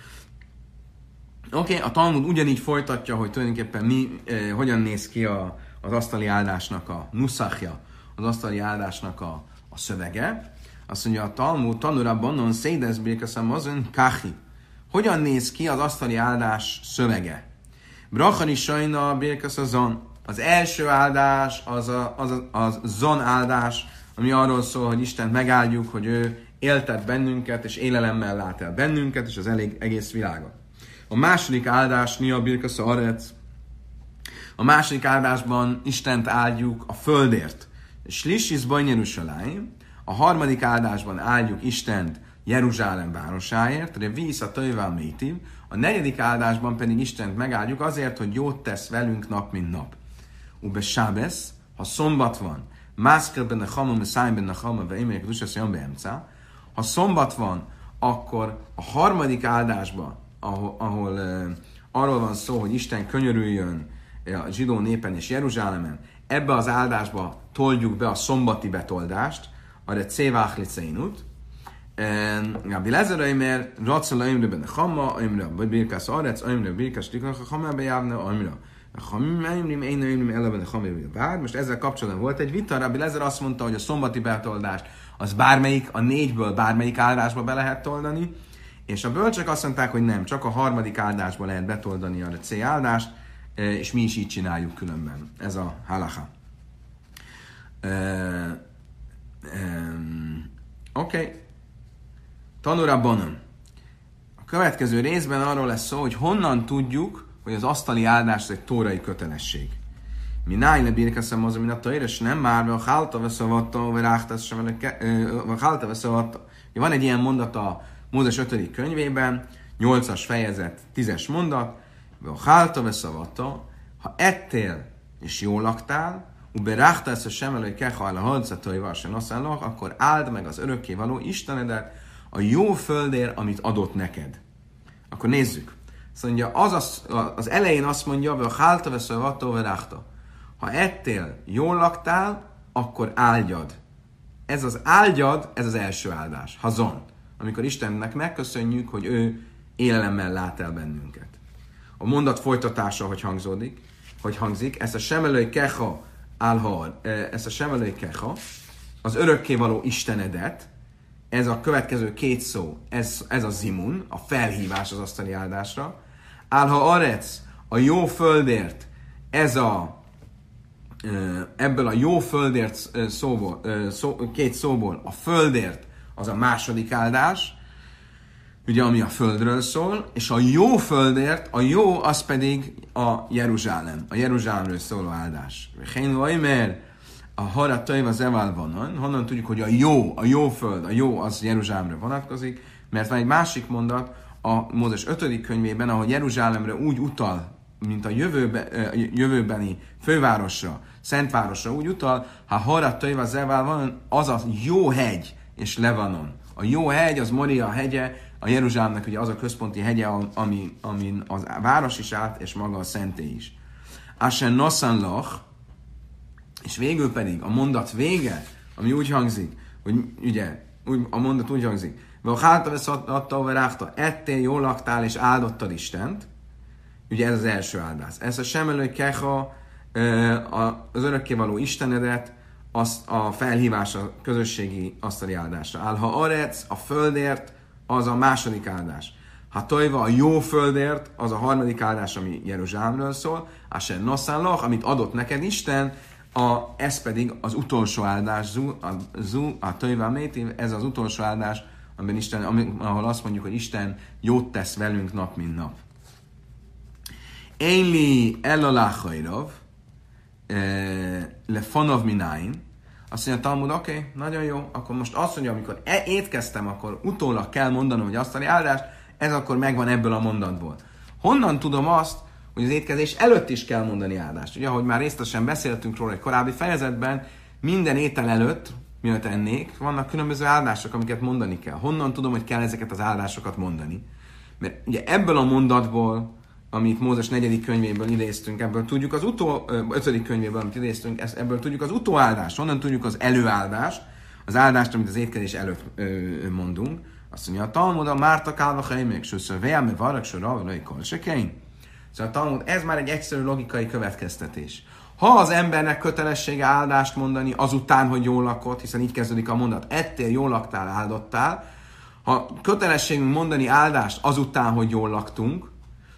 Oké, a Talmud ugyanígy folytatja, hogy tulajdonképpen hogyan néz ki az asztali áldásnak a nuszachja, az asztali áldásnak a szövege. Azt mondja a Talmud, tanulabban non szédesz birkaszam azon kachi. Hogyan néz ki az asztali áldás szövege? Brachani sajna birkaszazon. Az első áldás az zon áldás, ami arról szól, hogy Istent megáldjuk, hogy ő éltet bennünket, és élelemmel lát el bennünket, és az egész világot. A második áldás, Nia Birkasz Arec. A második áldásban Istent áldjuk a földért. Slisis Bajn Jeruzsálem. A harmadik áldásban áldjuk Istent Jeruzsálem városáért, de vissza Töjvel Métiv. A negyedik áldásban pedig Istent megáldjuk azért, hogy jót tesz velünk nap, mint nap. Ube Sábesz, ha szombat van, Mászkel benne Hamam, Szájn benne Hamam, ve Émelyek Dussasz Jan Beemca. Ha szombat van, akkor a harmadik áldásban, ahol arról van szó, hogy Isten könyörüljön a zsidó népen és Jeruzsálemen, ebbe az áldásba toldjuk be a szombati betoldást, arra Cévách Liceinut, Rabbi Lezer Aimer, Ratzal Aimre benne Hamma, Aimre Birkász Arec, Aimre Birkász Tiknak a Hamma bejávna, Aimre Hamimrim, én Aimrim ele benne Hamma bár. Most ezzel kapcsolatban volt egy vita, Rabbi Lezer azt mondta, hogy a szombati betoldást az bármelyik, a négyből bármelyik áldásba be lehet toldani, és a bölcsek azt mondták, hogy nem, csak a harmadik áldásba lehet betoldani a C áldást, és mi is így csináljuk különben. Ez a halacha. Oké. Tanura banan. A következő részben arról lesz szó, hogy honnan tudjuk, hogy az asztali áldás egy tórai kötelesség. Mi nájle birkeszem az, ami a tóra, nem már, vagy hálta veszavatta, vagy hálta veszavatta. Van egy ilyen mondat a Mózes 5. könyvében, 8-as fejezet, 10-es mondat, vagy hálta veszavatta, ha ettél és jól laktál, uberáhta ezt a semelői kehajla hadzatói varsen asszánlak, akkor áld meg az örökkévaló Istenedet a jó földért, amit adott neked. Akkor nézzük. Azt mondja, az elején azt mondja, hogy hálta veszavatta, uberáhta. Ha ettél, jól laktál, akkor áldjad. Ez az áldjad, ez az első áldás. Hazon. Amikor Istennek megköszönjük, hogy ő élelemmel lát el bennünket. A mondat folytatása, hogy hangzik, ezt a semelői keha ezt a semelői keha, az örökkévaló Istenedet, ez a következő két szó, ez a zimun, a felhívás az asztali áldásra. Álha arec, a jó földért, ebből a jó földért két szóból a földért az a második áldás, ugye, ami a földről szól, és a jó földért, a jó az pedig a Jeruzsálemről szóló áldás. Mert a haratöjv az evalvanon, honnan tudjuk, hogy a jó föld, a jó az Jeruzsálemre vonatkozik, mert van egy másik mondat a Mózes 5. könyvében, ahol Jeruzsálemre úgy utal, mint a jövőbeni fővárosra, szentvárosra úgy utal, ha haratöjv az evalvanon, az a jó hegy és Levanon. A jó hegy, az Moria hegye, a Jeruzsálemnek ugye az a központi hegye, amin az város is állt, és maga a szentély is. Asher Nossan Lach, és végül pedig a mondat vége, ami úgy hangzik, hogy ugye, a mondat úgy hangzik, Vahálta veszadta, veráhta, ettél, jól laktál, és áldottad Istent. Ugye ez az első áldás. Ez a semelői keha, az örökkévaló Istenedet, azt a felhívás a közösségi asztali áldásra. Álha arec, a földért, az a második áldás. Ha tojva, a jó földért, az a harmadik áldás, ami Jeruzsálemről szól. Asher Nossan Lach, amit adott neked Isten, ez pedig az utolsó áldás, a tojva métiv, ez az utolsó áldás, amiben ahol azt mondjuk, hogy Isten jót tesz velünk nap, mint nap. Énli elalachajrov, lefonov mináin. Azt mondja a Talmud, oké, nagyon jó, akkor most azt mondja, amikor étkeztem, akkor utólag kell mondanom, hogy asztali áldás, ez akkor megvan ebből a mondatból. Honnan tudom azt, hogy az étkezés előtt is kell mondani áldást? Ugye, ahogy már részletesen beszéltünk róla egy korábbi fejezetben, minden étel előtt, mielőtt ennék, vannak különböző áldások, amiket mondani kell. Honnan tudom, hogy kell ezeket az áldásokat mondani? Mert ugye ebből a mondatból, amit Mózes 4. könyvéből idéztünk, ebből tudjuk az 5. könyvéből, amit idéztünk, ebből tudjuk az utóáldást, onnan tudjuk az előáldást, az áldást, amit az étkezés előtt mondunk. Azt mondja, a Talmud a Márta Kálva még sőször vejáme varak sorra, vagy kolsekein. Szóval a Talmud, ez már egy egyszerű logikai következtetés. Ha az embernek kötelessége áldást mondani azután, hogy jól lakott, hiszen így kezdődik a mondat, ettél, jól laktál, áldottál, ha kötelességünk mondani áldást azután, hogy jól laktunk,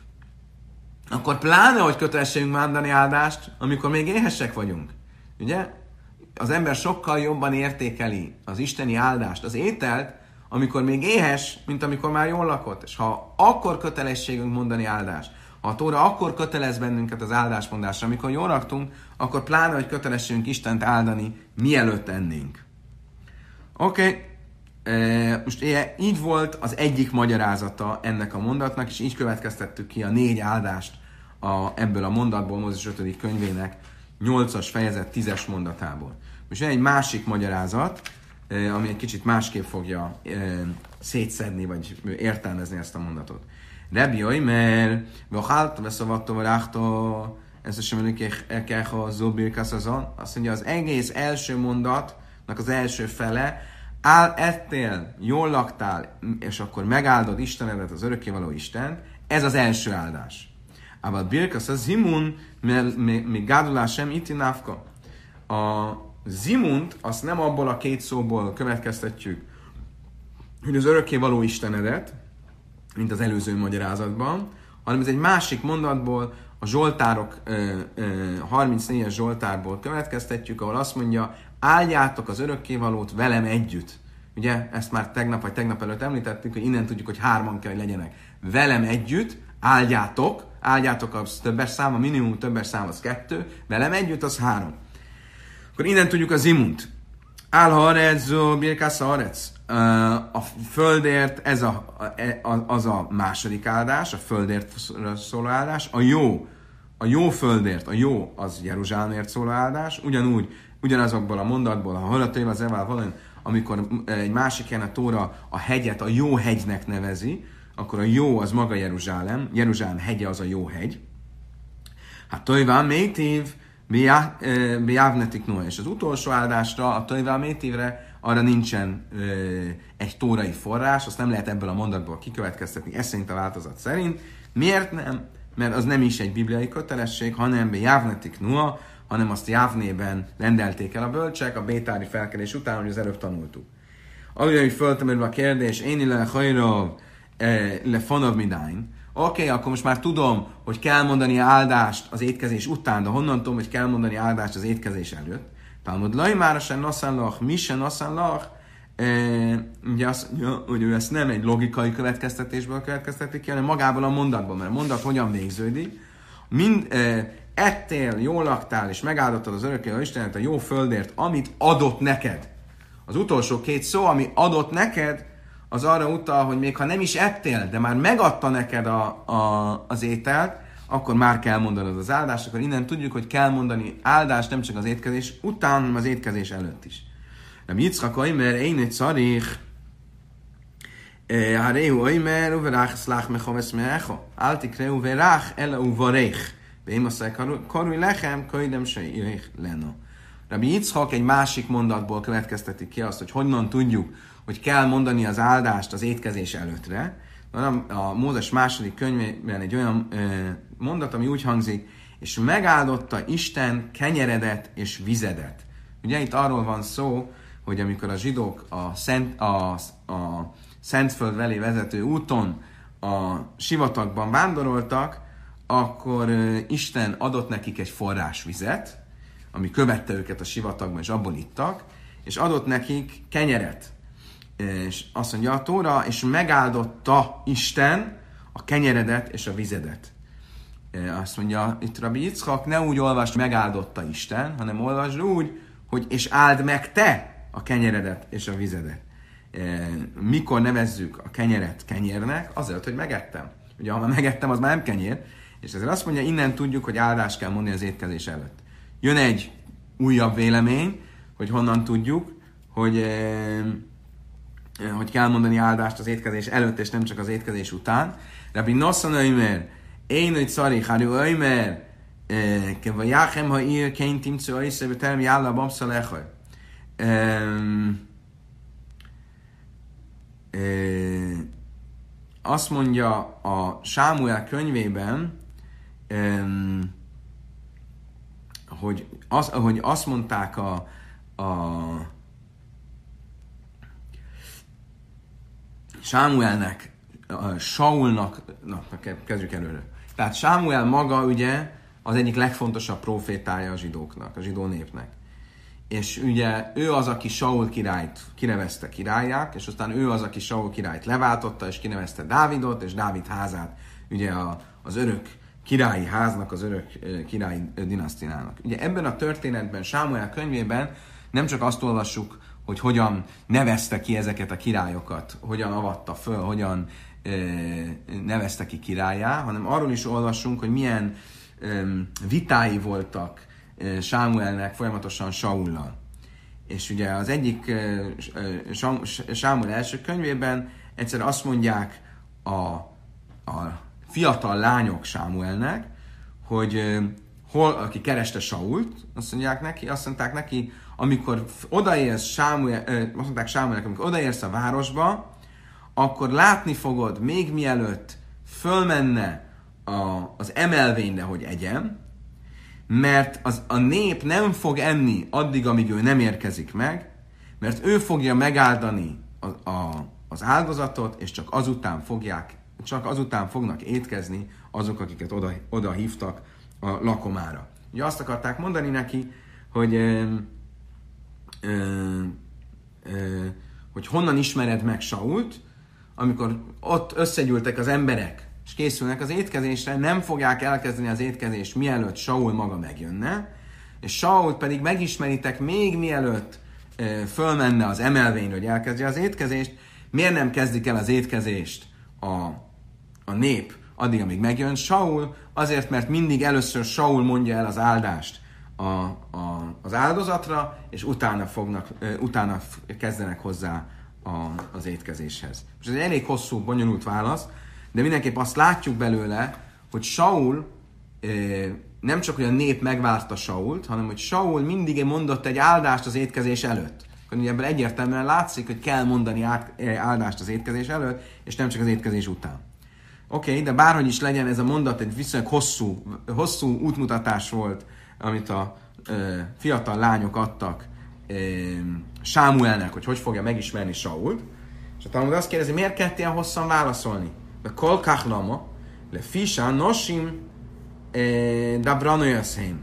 akkor pláne, hogy kötelességünk mondani áldást, amikor még éhesek vagyunk. Ugye? Az ember sokkal jobban értékeli az isteni áldást, az ételt, amikor még éhes, mint amikor már jól lakott. És ha akkor kötelességünk mondani áldást, ha a Tóra akkor kötelez bennünket az áldásmondásra, amikor jól laktunk, akkor pláne, hogy kötelességünk Istent áldani, mielőtt ennénk. Oké. Most így volt az egyik magyarázata ennek a mondatnak, és így következtettük ki a 4 áldást ebből a mondatból, Mózes 5. könyvének 8-as fejezet 10-es mondatából. Most egy másik magyarázat, ami egy kicsit másképp fogja szétszedni, vagy értelmezni ezt a mondatot. Rebbi Oimer, v'achalt v'szavatto v'ráhto, ez a semmelőkecha zóbirkaszazon. Azt mondja, az egész első mondatnak az első fele, ettél, jól laktál, és akkor megáldod Istenedet, az örökkévaló Istent, ez az első áldás. Ával birkasz a zimun, mi gádulás sem itinávka. A zimunt, azt nem abból a 2 szóból következtetjük, hogy az örökkévaló Istenedet, mint az előző magyarázatban, hanem ez egy másik mondatból, a Zsoltárok 34-es Zsoltárból következtetjük, ahol azt mondja, áldjátok az örökkévalót velem együtt. Ugye ezt már tegnap vagy tegnap előtt említettük, hogy innen tudjuk, hogy 3 kell, hogy legyenek. Velem együtt áldjátok az többes szám, a minimum többes szám az 2, velem együtt az 3. Akkor innen tudjuk az imunt. Álharec, birkász harec. A földért, az a második áldás, a földért szóló áldás. A jó földért, a jó az Jeruzsálemért szóló áldás. Ugyanazokból a mondatból, ha hallottam az Evál valami, amikor egy másik helyen a Tóra a hegyet a jó hegynek nevezi, akkor a jó az maga Jeruzsálem, Jeruzsálem hegye az a jó hegy. Hát Tojván Métív, Biávnetik Noé. És az utolsó áldásra, a Tojván Métívre arra nincsen egy tórai forrás, azt nem lehet ebből a mondatból kikövetkeztetni, ez szerint a változat szerint. Miért nem? Mert az nem is egy bibliai kötelesség, hanem Biávnetik Noé, hanem azt Jávnében rendelték el a bölcsek a bétári felkelés után, hogy az előbb tanultuk. Ahogy hogy föltemerül a kérdés, én ille hajrov le fonav midány. Oké, akkor most már tudom, hogy kell mondani áldást az étkezés után, de honnan tudom, hogy kell mondani áldást az étkezés előtt? Talmud lajmára sen nasszánlach, mi sen nasszánlach, ugye azt mondja, hogy ő ezt nem egy logikai következtetésből következtetik ki, hanem magából a mondatból, mert a mondat hogyan végződik. Ettél, jól laktál, és megáldottad az örökké Istenet a jó földért, amit adott neked. Az utolsó 2 szó, ami adott neked, az arra utal, hogy még ha nem is ettél, de már megadta neked az ételt, akkor már kell mondanod az áldást, akkor innen tudjuk, hogy kell mondani áldást nem csak az étkezés után, hanem az étkezés előtt is. De Yitzchak oimer, én egy szarich, Harehu oimer, uverach szlach mechovesz meecho, altikre uverach, ele uvarech, bémaszaj karúj lechem, köjdem se jöjj leno. Rabbi Yitzchak egy másik mondatból következtetik ki azt, hogy honnan tudjuk, hogy kell mondani az áldást az étkezés előttre. A Mózes második könyvében egy olyan mondat, ami úgy hangzik, és megáldotta Isten kenyeredet és vizedet. Ugye itt arról van szó, hogy amikor a zsidók a Szentföld felé vezető úton a sivatagban vándoroltak, akkor Isten adott nekik egy forrásvizet, ami követte őket a sivatagban, és abból ittak, és adott nekik kenyeret. És azt mondja a Tóra, és megáldotta Isten a kenyeredet és a vizedet. Azt mondja itt Rabbi Yitzchak, ne úgy olvasd, megáldotta Isten, hanem olvasd úgy, hogy és áld meg te a kenyeredet és a vizedet. Mikor nevezzük a kenyeret kenyérnek? Azért, hogy megettem. Ugye, ha már megettem, az már nem kenyér. És ezért azt mondja, innen tudjuk, hogy áldást kell mondani az étkezés előtt. Jön egy újabb vélemény, hogy honnan tudjuk, hogy kell mondani áldást az étkezés előtt, és nem csak az étkezés után. Rabbi Nosson öimer, én egy szari, Haru öimer, keva jáchem, ha ír, kény timcő öjsze, betelem jálla, babsza lechaj. Azt mondja a Sámuel könyvében, hogy azt mondták a Sámuelnek, Saulnak, kezdjük előre. Tehát Sámuel maga ugye az egyik legfontosabb profétája a zsidóknak, a zsidó népnek. És ugye ő az, aki Saul királyt kinevezte királyát, és aztán ő az, aki Saul királyt leváltotta, és kinevezte Dávidot, és Dávid házát ugye az örök királyi háznak, az örök királyi dinasztiának. Ugye ebben a történetben, Sámuel könyvében nem csak azt olvassuk, hogy hogyan nevezte ki ezeket a királyokat, hogyan avatta föl, hogyan nevezte ki királlyá, hanem arról is olvassunk, hogy milyen vitái voltak Sámuelnek folyamatosan Saullal. És ugye az egyik Sámuel első könyvében egyszer azt mondják a fiatal lányok Sámuelnek, hogy aki kereste Sault, azt mondták neki, amikor odaérsz azt mondták Sámuelnek, amikor odaérsz a városba, akkor látni fogod, még mielőtt fölmenne az emelvényre, hogy egyen, mert a nép nem fog enni addig, amíg ő nem érkezik meg, mert ő fogja megáldani az áldozatot, és csak azután fognak étkezni azok, akiket oda hívtak a lakomára. Ugye azt akarták mondani neki, hogy hogy honnan ismered meg Sault, amikor ott összegyűltek az emberek, és készülnek az étkezésre, nem fogják elkezdeni az étkezést, mielőtt Saul maga megjönne, és Sault pedig megismeritek még mielőtt fölmenne az emelvényre, hogy elkezdje az étkezést. Miért nem kezdik el az étkezést a nép addig, amíg megjön Saul? Azért, mert mindig először Saul mondja el az áldást az áldozatra, és utána kezdenek hozzá az étkezéshez. És ez egy elég hosszú, bonyolult válasz, de mindenképp azt látjuk belőle, hogy Saul nem csak, hogy a nép megvárta Sault, hanem hogy Saul mindig mondott egy áldást az étkezés előtt. Akkor ugye ebből egyértelműen látszik, hogy kell mondani áldást az étkezés előtt, és nem csak az étkezés után. Oké, de bárhogy is legyen, ez a mondat egy viszonylag hosszú útmutatás volt, amit a fiatal lányok adtak Sámuelnek, hogy fogja megismerni Sault. És a Talmud azt kérdezi, miért kellett ilyen hosszan válaszolni? De kol kachlama, le fisha nosim dabranoyasheim.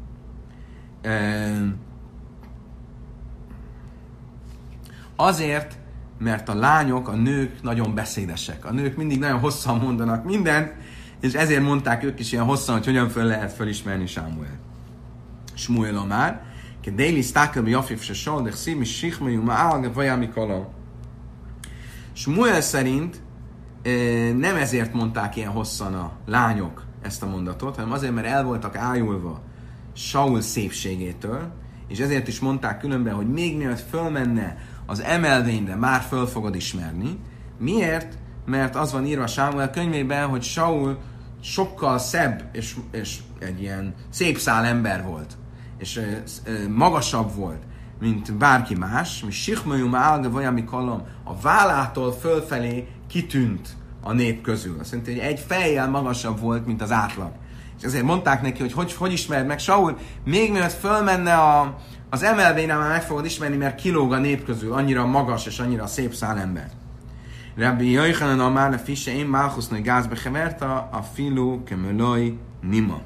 Azért, mert a lányok, a nők nagyon beszédesek. A nők mindig nagyon hosszan mondanak mindent, és ezért mondták ők is ilyen hosszan, hogy hogyan lehet felismerni Sámuel. Shmuel már, ke déli sztákelbi jafif se sol, de szími sichmei ma'al, vajami kolom. Shmuel szerint nem ezért mondták ilyen hosszan a lányok ezt a mondatot, hanem azért, mert el voltak ájulva Saul szépségétől, és ezért is mondták különben, hogy még mielőtt fölmenne az emelvényre, már föl fogod ismerni. Miért? Mert az van írva Sámuel könyvében, hogy Saul sokkal szebb és egy ilyen szép szál ember volt, és magasabb volt, mint bárki más, mi sichmajum álga vajami kalom, a vállától fölfelé kitűnt a nép közül. Azt mondta, hogy egy fejjel magasabb volt, mint az átlag. És ezért mondták neki, hogy ismered meg Saul, még mielőtt fölmenne az emelvényre, már meg fogod ismerni, mert kilóg a nép közül, annyira magas és annyira szép szál ember. Rabbi Yochanan amár le fisse én Malchusnai gázbe heverta a filu kemeloi nima.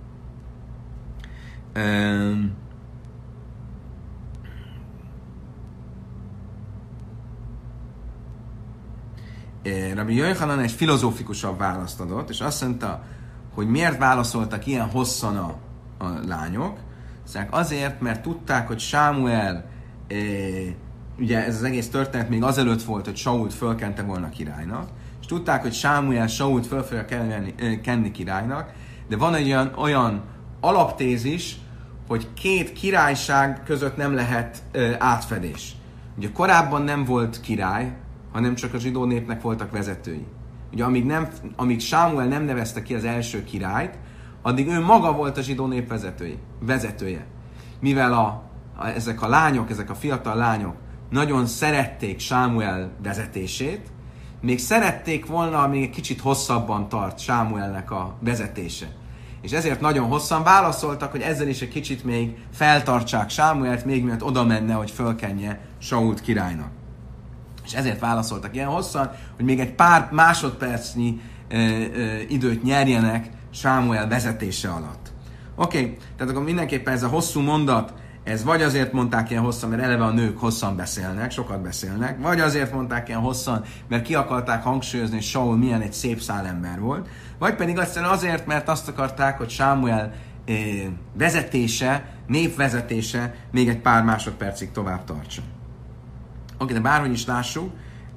Rabbi Yochanan egy filozófikusabb választ adott, és azt mondta, hogy miért válaszoltak ilyen hosszan a lányok. Szóval azért, mert tudták, hogy Sámuel, ugye ez az egész történet még azelőtt volt, hogy Sault fölkente volna királynak, és tudták, hogy Sámuel Sault föl fogja kenni királynak, de van egy olyan alaptézis, hogy két királyság között nem lehet átfedés. Ugye korábban nem volt király, hanem csak a zsidó népnek voltak vezetői. Ugye amíg Sámuel nem nevezte ki az első királyt, addig ő maga volt a zsidó nép vezetője. Mivel ezek a lányok, ezek a fiatal lányok nagyon szerették Sámuel vezetését, még szerették volna, még egy kicsit hosszabban tart Sámuelnek a vezetése. És ezért nagyon hosszan válaszoltak, hogy ezzel is egy kicsit még feltartsák Sámuelt, még mielőtt oda menne, hogy fölkenje Sault királynak. És ezért válaszoltak ilyen hosszan, hogy még egy pár másodpercnyi időt nyerjenek Sámuel vezetése alatt. Oké, tehát akkor mindenképpen ez a hosszú mondat, ez vagy azért mondták ilyen hosszan, mert eleve a nők hosszan beszélnek, sokat beszélnek, vagy azért mondták ilyen hosszan, mert ki akarták hangsúlyozni, hogy Saul milyen egy szép szál ember volt, vagy pedig egyszerűen azért, mert azt akarták, hogy Sámuel vezetése, népvezetése még egy pár másodpercig tovább tartson. Oké, de bárhogy is lássuk,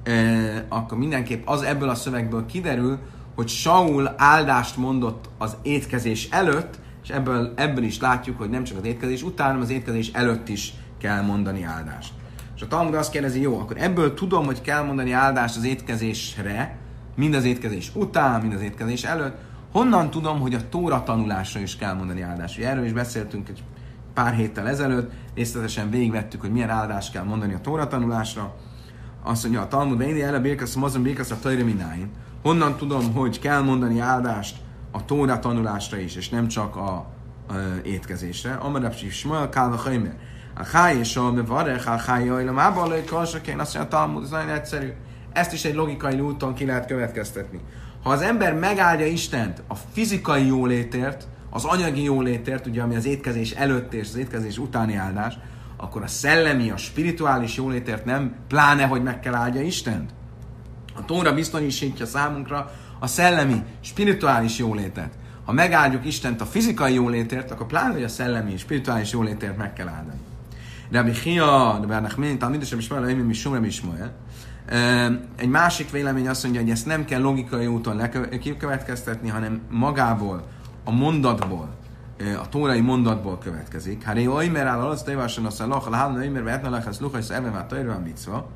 akkor mindenképp az ebből a szövegből kiderül, hogy Saul áldást mondott az étkezés előtt, és ebből is látjuk, hogy nem csak az étkezés után, hanem az étkezés előtt is kell mondani áldást. És a Talmud azt kérdezi, jó, akkor ebből tudom, hogy kell mondani áldást az étkezésre, mind az étkezés után, mind az étkezés előtt. Honnan tudom, hogy a Tóra tanulásra is kell mondani áldást? Erről is beszéltünk egy pár héttel ezelőtt, részletesen végigvettük, hogy milyen áldást kell mondani a Tóra tanulásra. Azt mondja, a Talmud védi el a birkasz, mozom birkasz a Tóra mináin. Honnan tudom, hogy kell mondani áldást a Tóra tanulásra is, és nem csak a étkezésre. Amarabsi Shmuel kálva hajmer. A cháj és a mevarech, a cháj jajlam, ábalai kalsakén, azt mondja, a Talmud, ez nagyon egyszerű. Ezt is egy logikai úton ki lehet következtetni. Ha az ember megáldja Istent a fizikai jólétért, az anyagi jólétért, ugye ami az étkezés előtt és az étkezés utáni áldás, akkor a szellemi, a spirituális jólétért nem pláne, hogy meg kell áldja Istent. A Tóra biztosítja számunkra a szellemi, spirituális jólétet. Ha megáldjuk Istent a fizikai jólétért, akkor pláne, hogy a szellemi, spirituális jólétért meg kell áldani. Rabbi Chia, Rabbi Nachmani, Talmidus, Ismael, Aimim, Mishum, Ismael. Egy másik vélemény azt mondja, hogy ezt nem kell logikai úton kikövetkeztetni, hanem magából, a mondatból, a tórai mondatból következik. Háré oimer áll alatt, teváson a szalach, a hálna oimer, vehetnalach, ez luchajsz, elvevát, tajrván, bicva.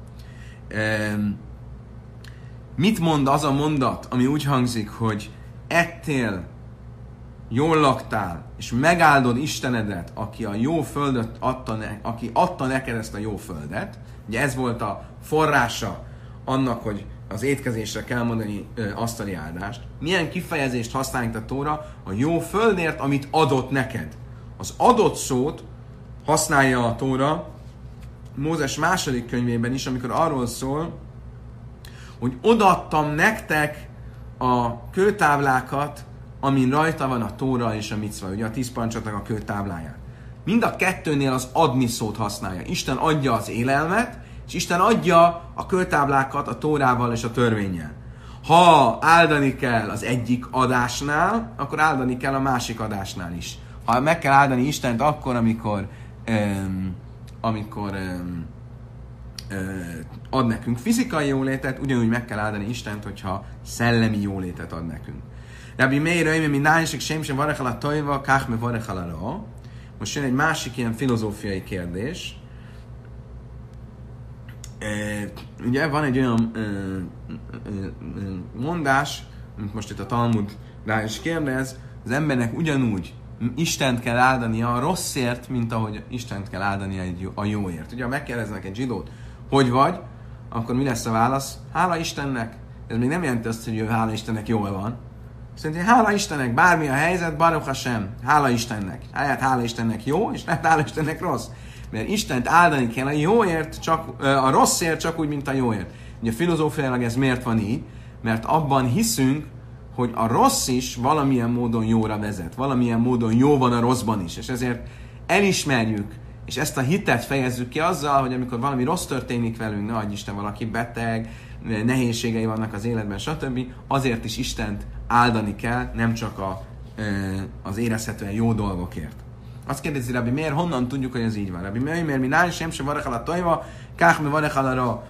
Mit mond az a mondat, ami úgy hangzik, hogy ettél, jól laktál, és megáldod Istenedet, aki a jó földet aki adta neked ezt a jó földet. Ugye ez volt a forrása annak, hogy az étkezésre kell mondani asztali áldást. Milyen kifejezést használjuk a Tóra? A jó földért, amit adott neked. Az adott szót használja a Tóra Mózes második könyvében is, amikor arról szól, hogy odaadtam nektek a kőtáblákat, amin rajta van a Tóra és a micva, ugye a 10 parancsoknak a kőtábláját. Mind a kettőnél az adni szót használja. Isten adja az élelmet, és Isten adja a kőtáblákat a Tórával és a törvénnyel. Ha áldani kell az egyik adásnál, akkor áldani kell a másik adásnál is. Ha meg kell áldani Istent akkor, amikor ad nekünk fizikai jólétet, ugyanúgy meg kell áldani Istent, hogyha szellemi jólétet ad nekünk. Rabbi Meir, Öjme, mi nájsik, sem varechal a tojva, káchme varechal a ra. Most jön egy másik ilyen filozófiai kérdés. Ugye van egy olyan mondás, amit most itt a Talmud rá is kérdez, az embernek ugyanúgy Istent kell áldania a rosszért, mint ahogy Istent kell áldania a jóért. Ugye, ha megkérdeznek egy zsidót, hogy vagy, akkor mi lesz a válasz? Hála Istennek. Ez még nem jelenti azt, hogy ő hála Istennek jól van. Szerintem hála Istennek, bármi a helyzet, Baruch Hashem, hála Istennek. Hála Istennek jó, és lehet hála Istennek rossz. Mert Istent áldani kell a jóért, a rosszért csak úgy, mint a jóért. Ugye filozófiailag ez miért van így? Mert abban hiszünk, hogy a rossz is valamilyen módon jóra vezet, valamilyen módon jó van a rosszban is, és ezért elismerjük, és ezt a hitet fejezzük ki azzal, hogy amikor valami rossz történik velünk, ne adj Isten, valaki beteg, nehézségei vannak az életben, stb., azért is Istent áldani kell, nem csak az érezhetően jó dolgokért. Azt kérdezi Rabbi Meir, honnan tudjuk, hogy ez így van? Rabbi Meir, mi náj sem varechal a tojva, káchme varechal a ra.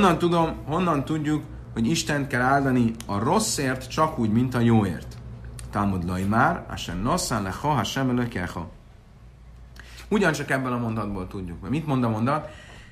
Honnan tudjuk, hogy Istent kell áldani a rosszért, csak úgy, mint a jóért? Talmud Laimár, Ashen Nossan lecha, Hashem Elokecha. Ugyancsak ebből a mondatból tudjuk. Mert mit mond a mondat?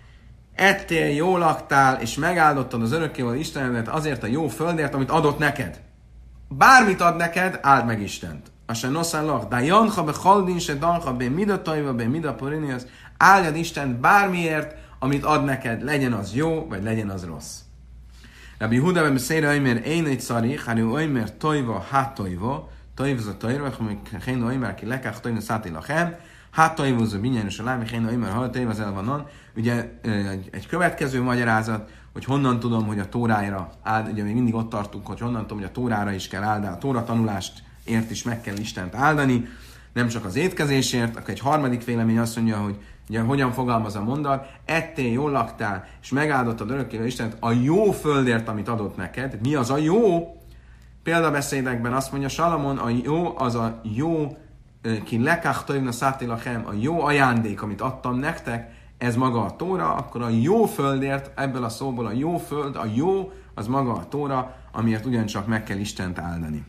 Ettél, jól laktál, és megáldottad az örökkévaló Istenedet azért a jó földért, amit adott neked. Bármit ad neked, áld meg Istent. Ashen Nossan lach, de jancha be chaldin se dancha be mida tajva be mida porinias. Áldjad Istent bármiért, amit ad neked, legyen az jó, vagy legyen az rossz. Rabbi Huda ben Beszéire Öjmer Énőgy Szari, Hári Öjmer Tojva, Hát Tojva, Tojvza Tojva, Hén Öjmer ki lekach Tojva Száti Lachem, Hát Tojvza Binyányos a Lámi, Hén Öjmer Hal Tojva az elvanon. Ugye egy következő magyarázat, hogy honnan tudom, hogy a Tórára ugye még mindig ott tartunk, hogy honnan tudom, hogy a Tórára is kell áldani, a Tóra tanulást ért is meg kell Istent áldani, nem csak az étkezésért. Akkor egy harmadik vélemény azt mondja, hogy ugye, hogyan fogalmaz a mondat, ettél, jól laktál, és megáldottad örökkévaló Istent a jó földért, amit adott neked. Mi az a jó? Példabeszédekben azt mondja Salamon, a jó az a jó, ki lekach tojvna száti lachem, a jó ajándék, amit adtam nektek, ez maga a Tóra, akkor a jó földért, ebből a szóból a jó föld, a jó, az maga a Tóra, amiért ugyancsak meg kell Istent áldani.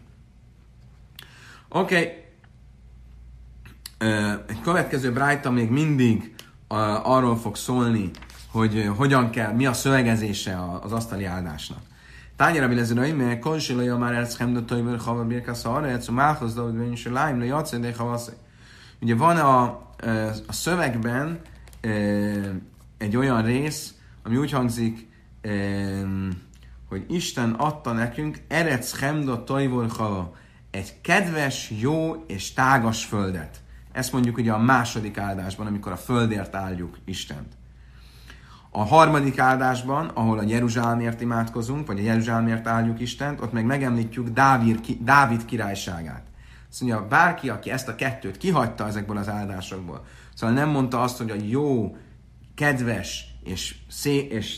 Oké. Egy következő brájta még mindig arról fog szólni, hogy hogyan kell, mi a szövegezése az asztali áldásnak. Tányira bilezőnői, mert konsilója már elszemdő tojvőr havar birkasz arra, egyszer mához David Vényes a láim, le játszédék havasz. Ugye van a szövegben egy olyan rész, ami úgy hangzik, hogy Isten adta nekünk eretz chemda tojvőr hava, egy kedves, jó és tágas földet. Ezt mondjuk ugye a második áldásban, amikor a földért áldjuk Istent. A harmadik áldásban, ahol a Jeruzsálemért imádkozunk, vagy a Jeruzsálemért áldjuk Istent, ott meg megemlítjük Dávid királyságát. Azt mondja, bárki, aki ezt a kettőt kihagyta ezekből az áldásokból, szóval nem mondta azt, hogy a jó, kedves és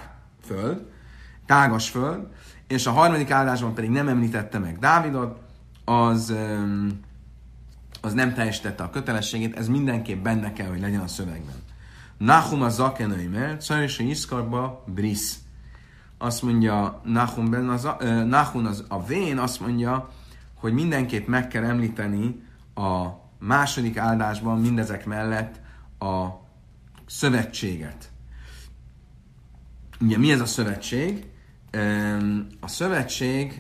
tágas föld, és a harmadik áldásban pedig nem említette meg Dávidot, az nem teljesítette a kötelességét, ez mindenképp benne kell, hogy legyen a szövegben. Nahum a zakenöimer, Czarisa Iszkarba brisz. Azt mondja Nahum a vén, azt mondja, hogy mindenképp meg kell említeni a második áldásban mindezek mellett a szövetséget. Ugye mi ez a szövetség? A szövetség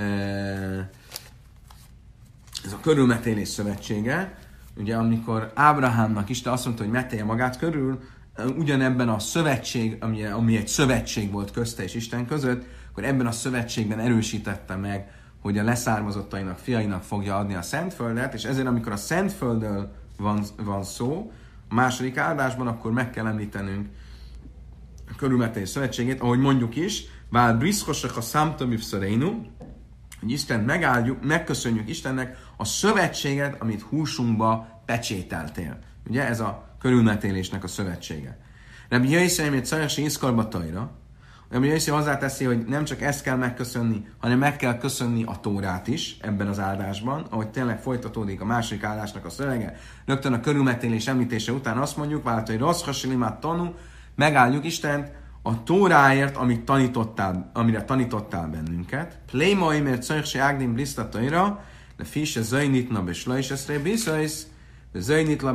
ez a körülmetélés szövetsége, ugye amikor Ábrahámnak Isten azt mondta, hogy metélje magát körül, ugyanebben a szövetség, ami egy szövetség volt közte és Isten között, akkor ebben a szövetségben erősítette meg, hogy a leszármazottainak, fiainak fogja adni a Szentföldet, és ezért amikor a Szentföldről van szó, a második áldásban, akkor meg kell említenünk a körülmetélés szövetségét, ahogy mondjuk is, Vál briszkosak a számtamivszareinu, hogy Istent megáldjuk, megköszönjük Istennek a szövetséget, amit húsunkba pecsételtél. Ugye ez a körülmetélésnek a szövetsége. Rabbi Jöjjszei még Czajasi Iszkarba tajra. Rabbi Jöjjszei hozzáteszi, hogy nem csak ezt kell megköszönni, hanem meg kell köszönni a Tórát is ebben az áldásban, ahogy tényleg folytatódik a második áldásnak a szövege. Rögtön a körülmetélés említése után azt mondjuk, vált, hogy rossz hasilimát tanú, megáldjuk Istent a Tóráért, amire tanítottál bennünket. Plémaimért Czajasi Ágdim Blisztataira, de fisse zajnitna beslajseszre biszajsz, Zajnitla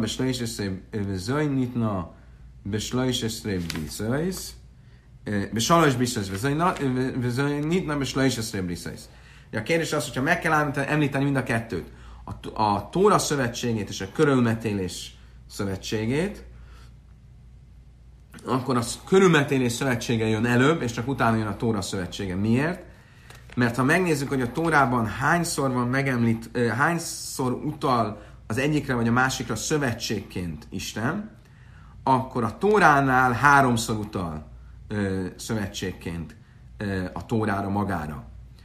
beslajseszre biszajsz, besalajs biszajsz, zajnitna beslajseszre biszajsz. A kérdés az, hogyha meg kell említeni mind a kettőt, a Tóra szövetségét és a körülmetélés szövetségét, akkor a körülmetélés szövetsége jön előbb, és csak utána jön a Tóra szövetsége. Miért? Mert ha megnézzük, hogy a Tórában hányszor utal az egyikre vagy a másikra szövetségként Isten, akkor a Tóránál 3-szor utal szövetségként a Tórára magára.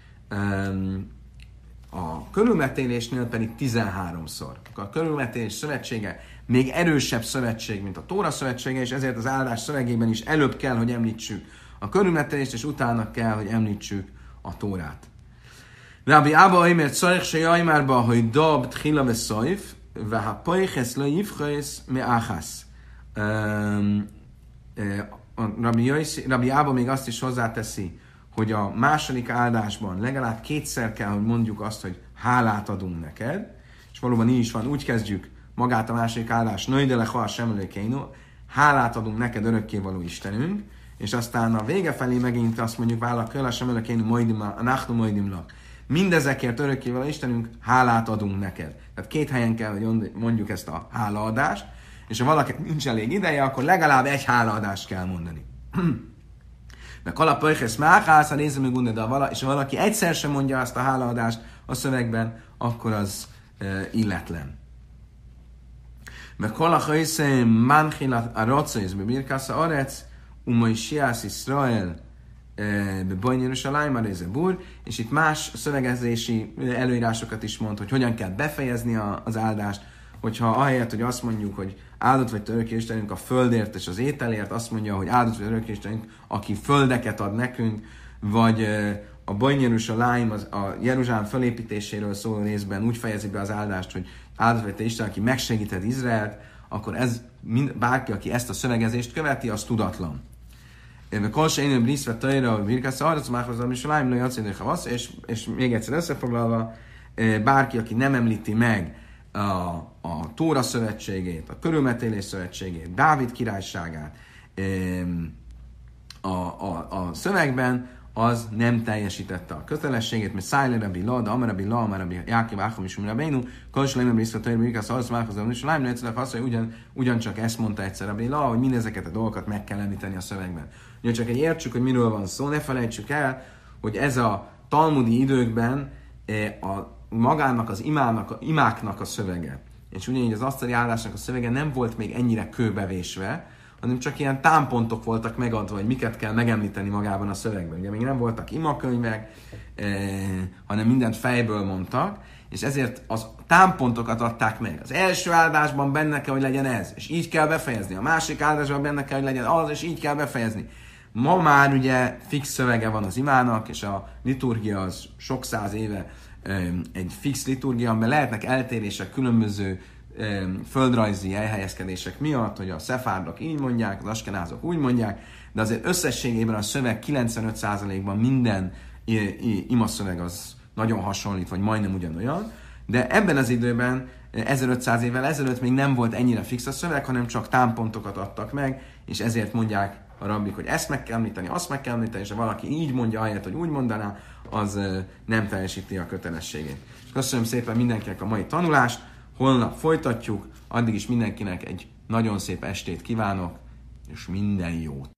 A körülmetélésnél pedig 13-szor. A körülmetélés szövetsége még erősebb szövetség, mint a Tóra szövetsége, és ezért az áldás szövegében is előbb kell, hogy említsük a körülmetélést, és utána kell, hogy említsük a Tórát. Rabbi Abba Oimer Czarech se Jajmárba, hogy Dab Tchila Veszajf, Veha Pajches Le Jivchajsz Me Áhász. Rabbi Abba még azt is hozzáteszi, hogy a második áldásban legalább 2-szer kell, hogy mondjuk azt, hogy hálát adunk neked, és valóban így is van, úgy kezdjük magát a második áldást, Nöjdele Hal Semmelőkénu, hálát adunk neked örökkévaló Istenünk, és aztán a vége felé megint azt mondjuk, Vállal Köla Semmelőkénu Nachnu Mojdimlak. Mindezekért örökkévaló Istenünk, hálát adunk neked. Tehát 2 helyen kell, hogy mondjuk ezt a hálaadást, és ha valakinek nincs elég ideje, akkor legalább 1 hálaadást kell mondani. De kalapajhez máhász, a nézze meg unne, és ha valaki egyszer sem mondja azt a hálaadást a szövegben, akkor az illetlen. Mert kalapajhez manchilat a racaiz, be birkásza arec, umai siász Israel, be bajn Jeruzsálem, a Rézebúr, és itt más szövegezési előírásokat is mond, hogy hogyan kell befejezni az áldást, hogyha ahelyett, hogy azt mondjuk, hogy áldott vagy te örökké Istenünk a földért és az ételért, azt mondja, hogy áldott vagy örökké Istenünk, aki földeket ad nekünk, vagy a Bajn Jeruzsálem, a Jeruzsálem fölépítéséről szóló részben úgy fejezi be az áldást, hogy áldott vagy te Isten, aki megsegíted Izraelt, akkor ez bárki, aki ezt a szövegezést követi, az tudatlan. Kolse én briszve tajra, hogy birkász arra, mához a Jeruzsálem, és még egyszer összefoglalva, bárki, aki nem említi meg a Tóra szövetségét, a körülmetélés szövetségét, Dávid királyságát a szövegben, az nem teljesítette a kötelességét, mert Szájle Rabbi La, de Amarabi La, Amarabi Jákiv, Ácham és Rabbeinu, Kolsleim Briszva Tajra, Birkász Arc, Mához a Jeruzsálem, egyszerűen azt, hogy ugyancsak ezt mondta egyszer Rabbi La, hogy mindezeket a dolgokat meg kell említeni a szövegben. Csak egy értsük, hogy miről van szó, ne felejtsük el, hogy ez a talmudi időkben magának az imáknak a szövege, és ugyanígy az asztali áldásnak a szövege nem volt még ennyire kőbevésve, hanem csak ilyen támpontok voltak megadva, hogy miket kell megemlíteni magában a szövegben. Ugye még nem voltak imakönyvek, hanem mindent fejből mondtak, és ezért az támpontokat adták meg. Az első áldásban benne kell, hogy legyen ez, és így kell befejezni. A másik áldásban benne kell, hogy legyen az, és így kell befejezni. Ma már ugye fix szövege van az imának, és a liturgia az sok száz éve egy fix liturgia, amiben lehetnek eltérések különböző földrajzi elhelyezkedések miatt, hogy a szefárdok így mondják, az askenázok úgy mondják, de azért összességében a szöveg 95%-ban minden imaszöveg az nagyon hasonlít, vagy majdnem ugyanolyan, de ebben az időben 1500 évvel ezelőtt még nem volt ennyire fix a szöveg, hanem csak támpontokat adtak meg, és ezért mondják a rabbik, hogy ezt meg kell említeni, azt meg kell említeni, és ha valaki így mondja, ahelyett, hogy úgy mondaná, az nem teljesíti a kötelességét. Köszönöm szépen mindenkinek a mai tanulást, holnap folytatjuk, addig is mindenkinek egy nagyon szép estét kívánok, és minden jót!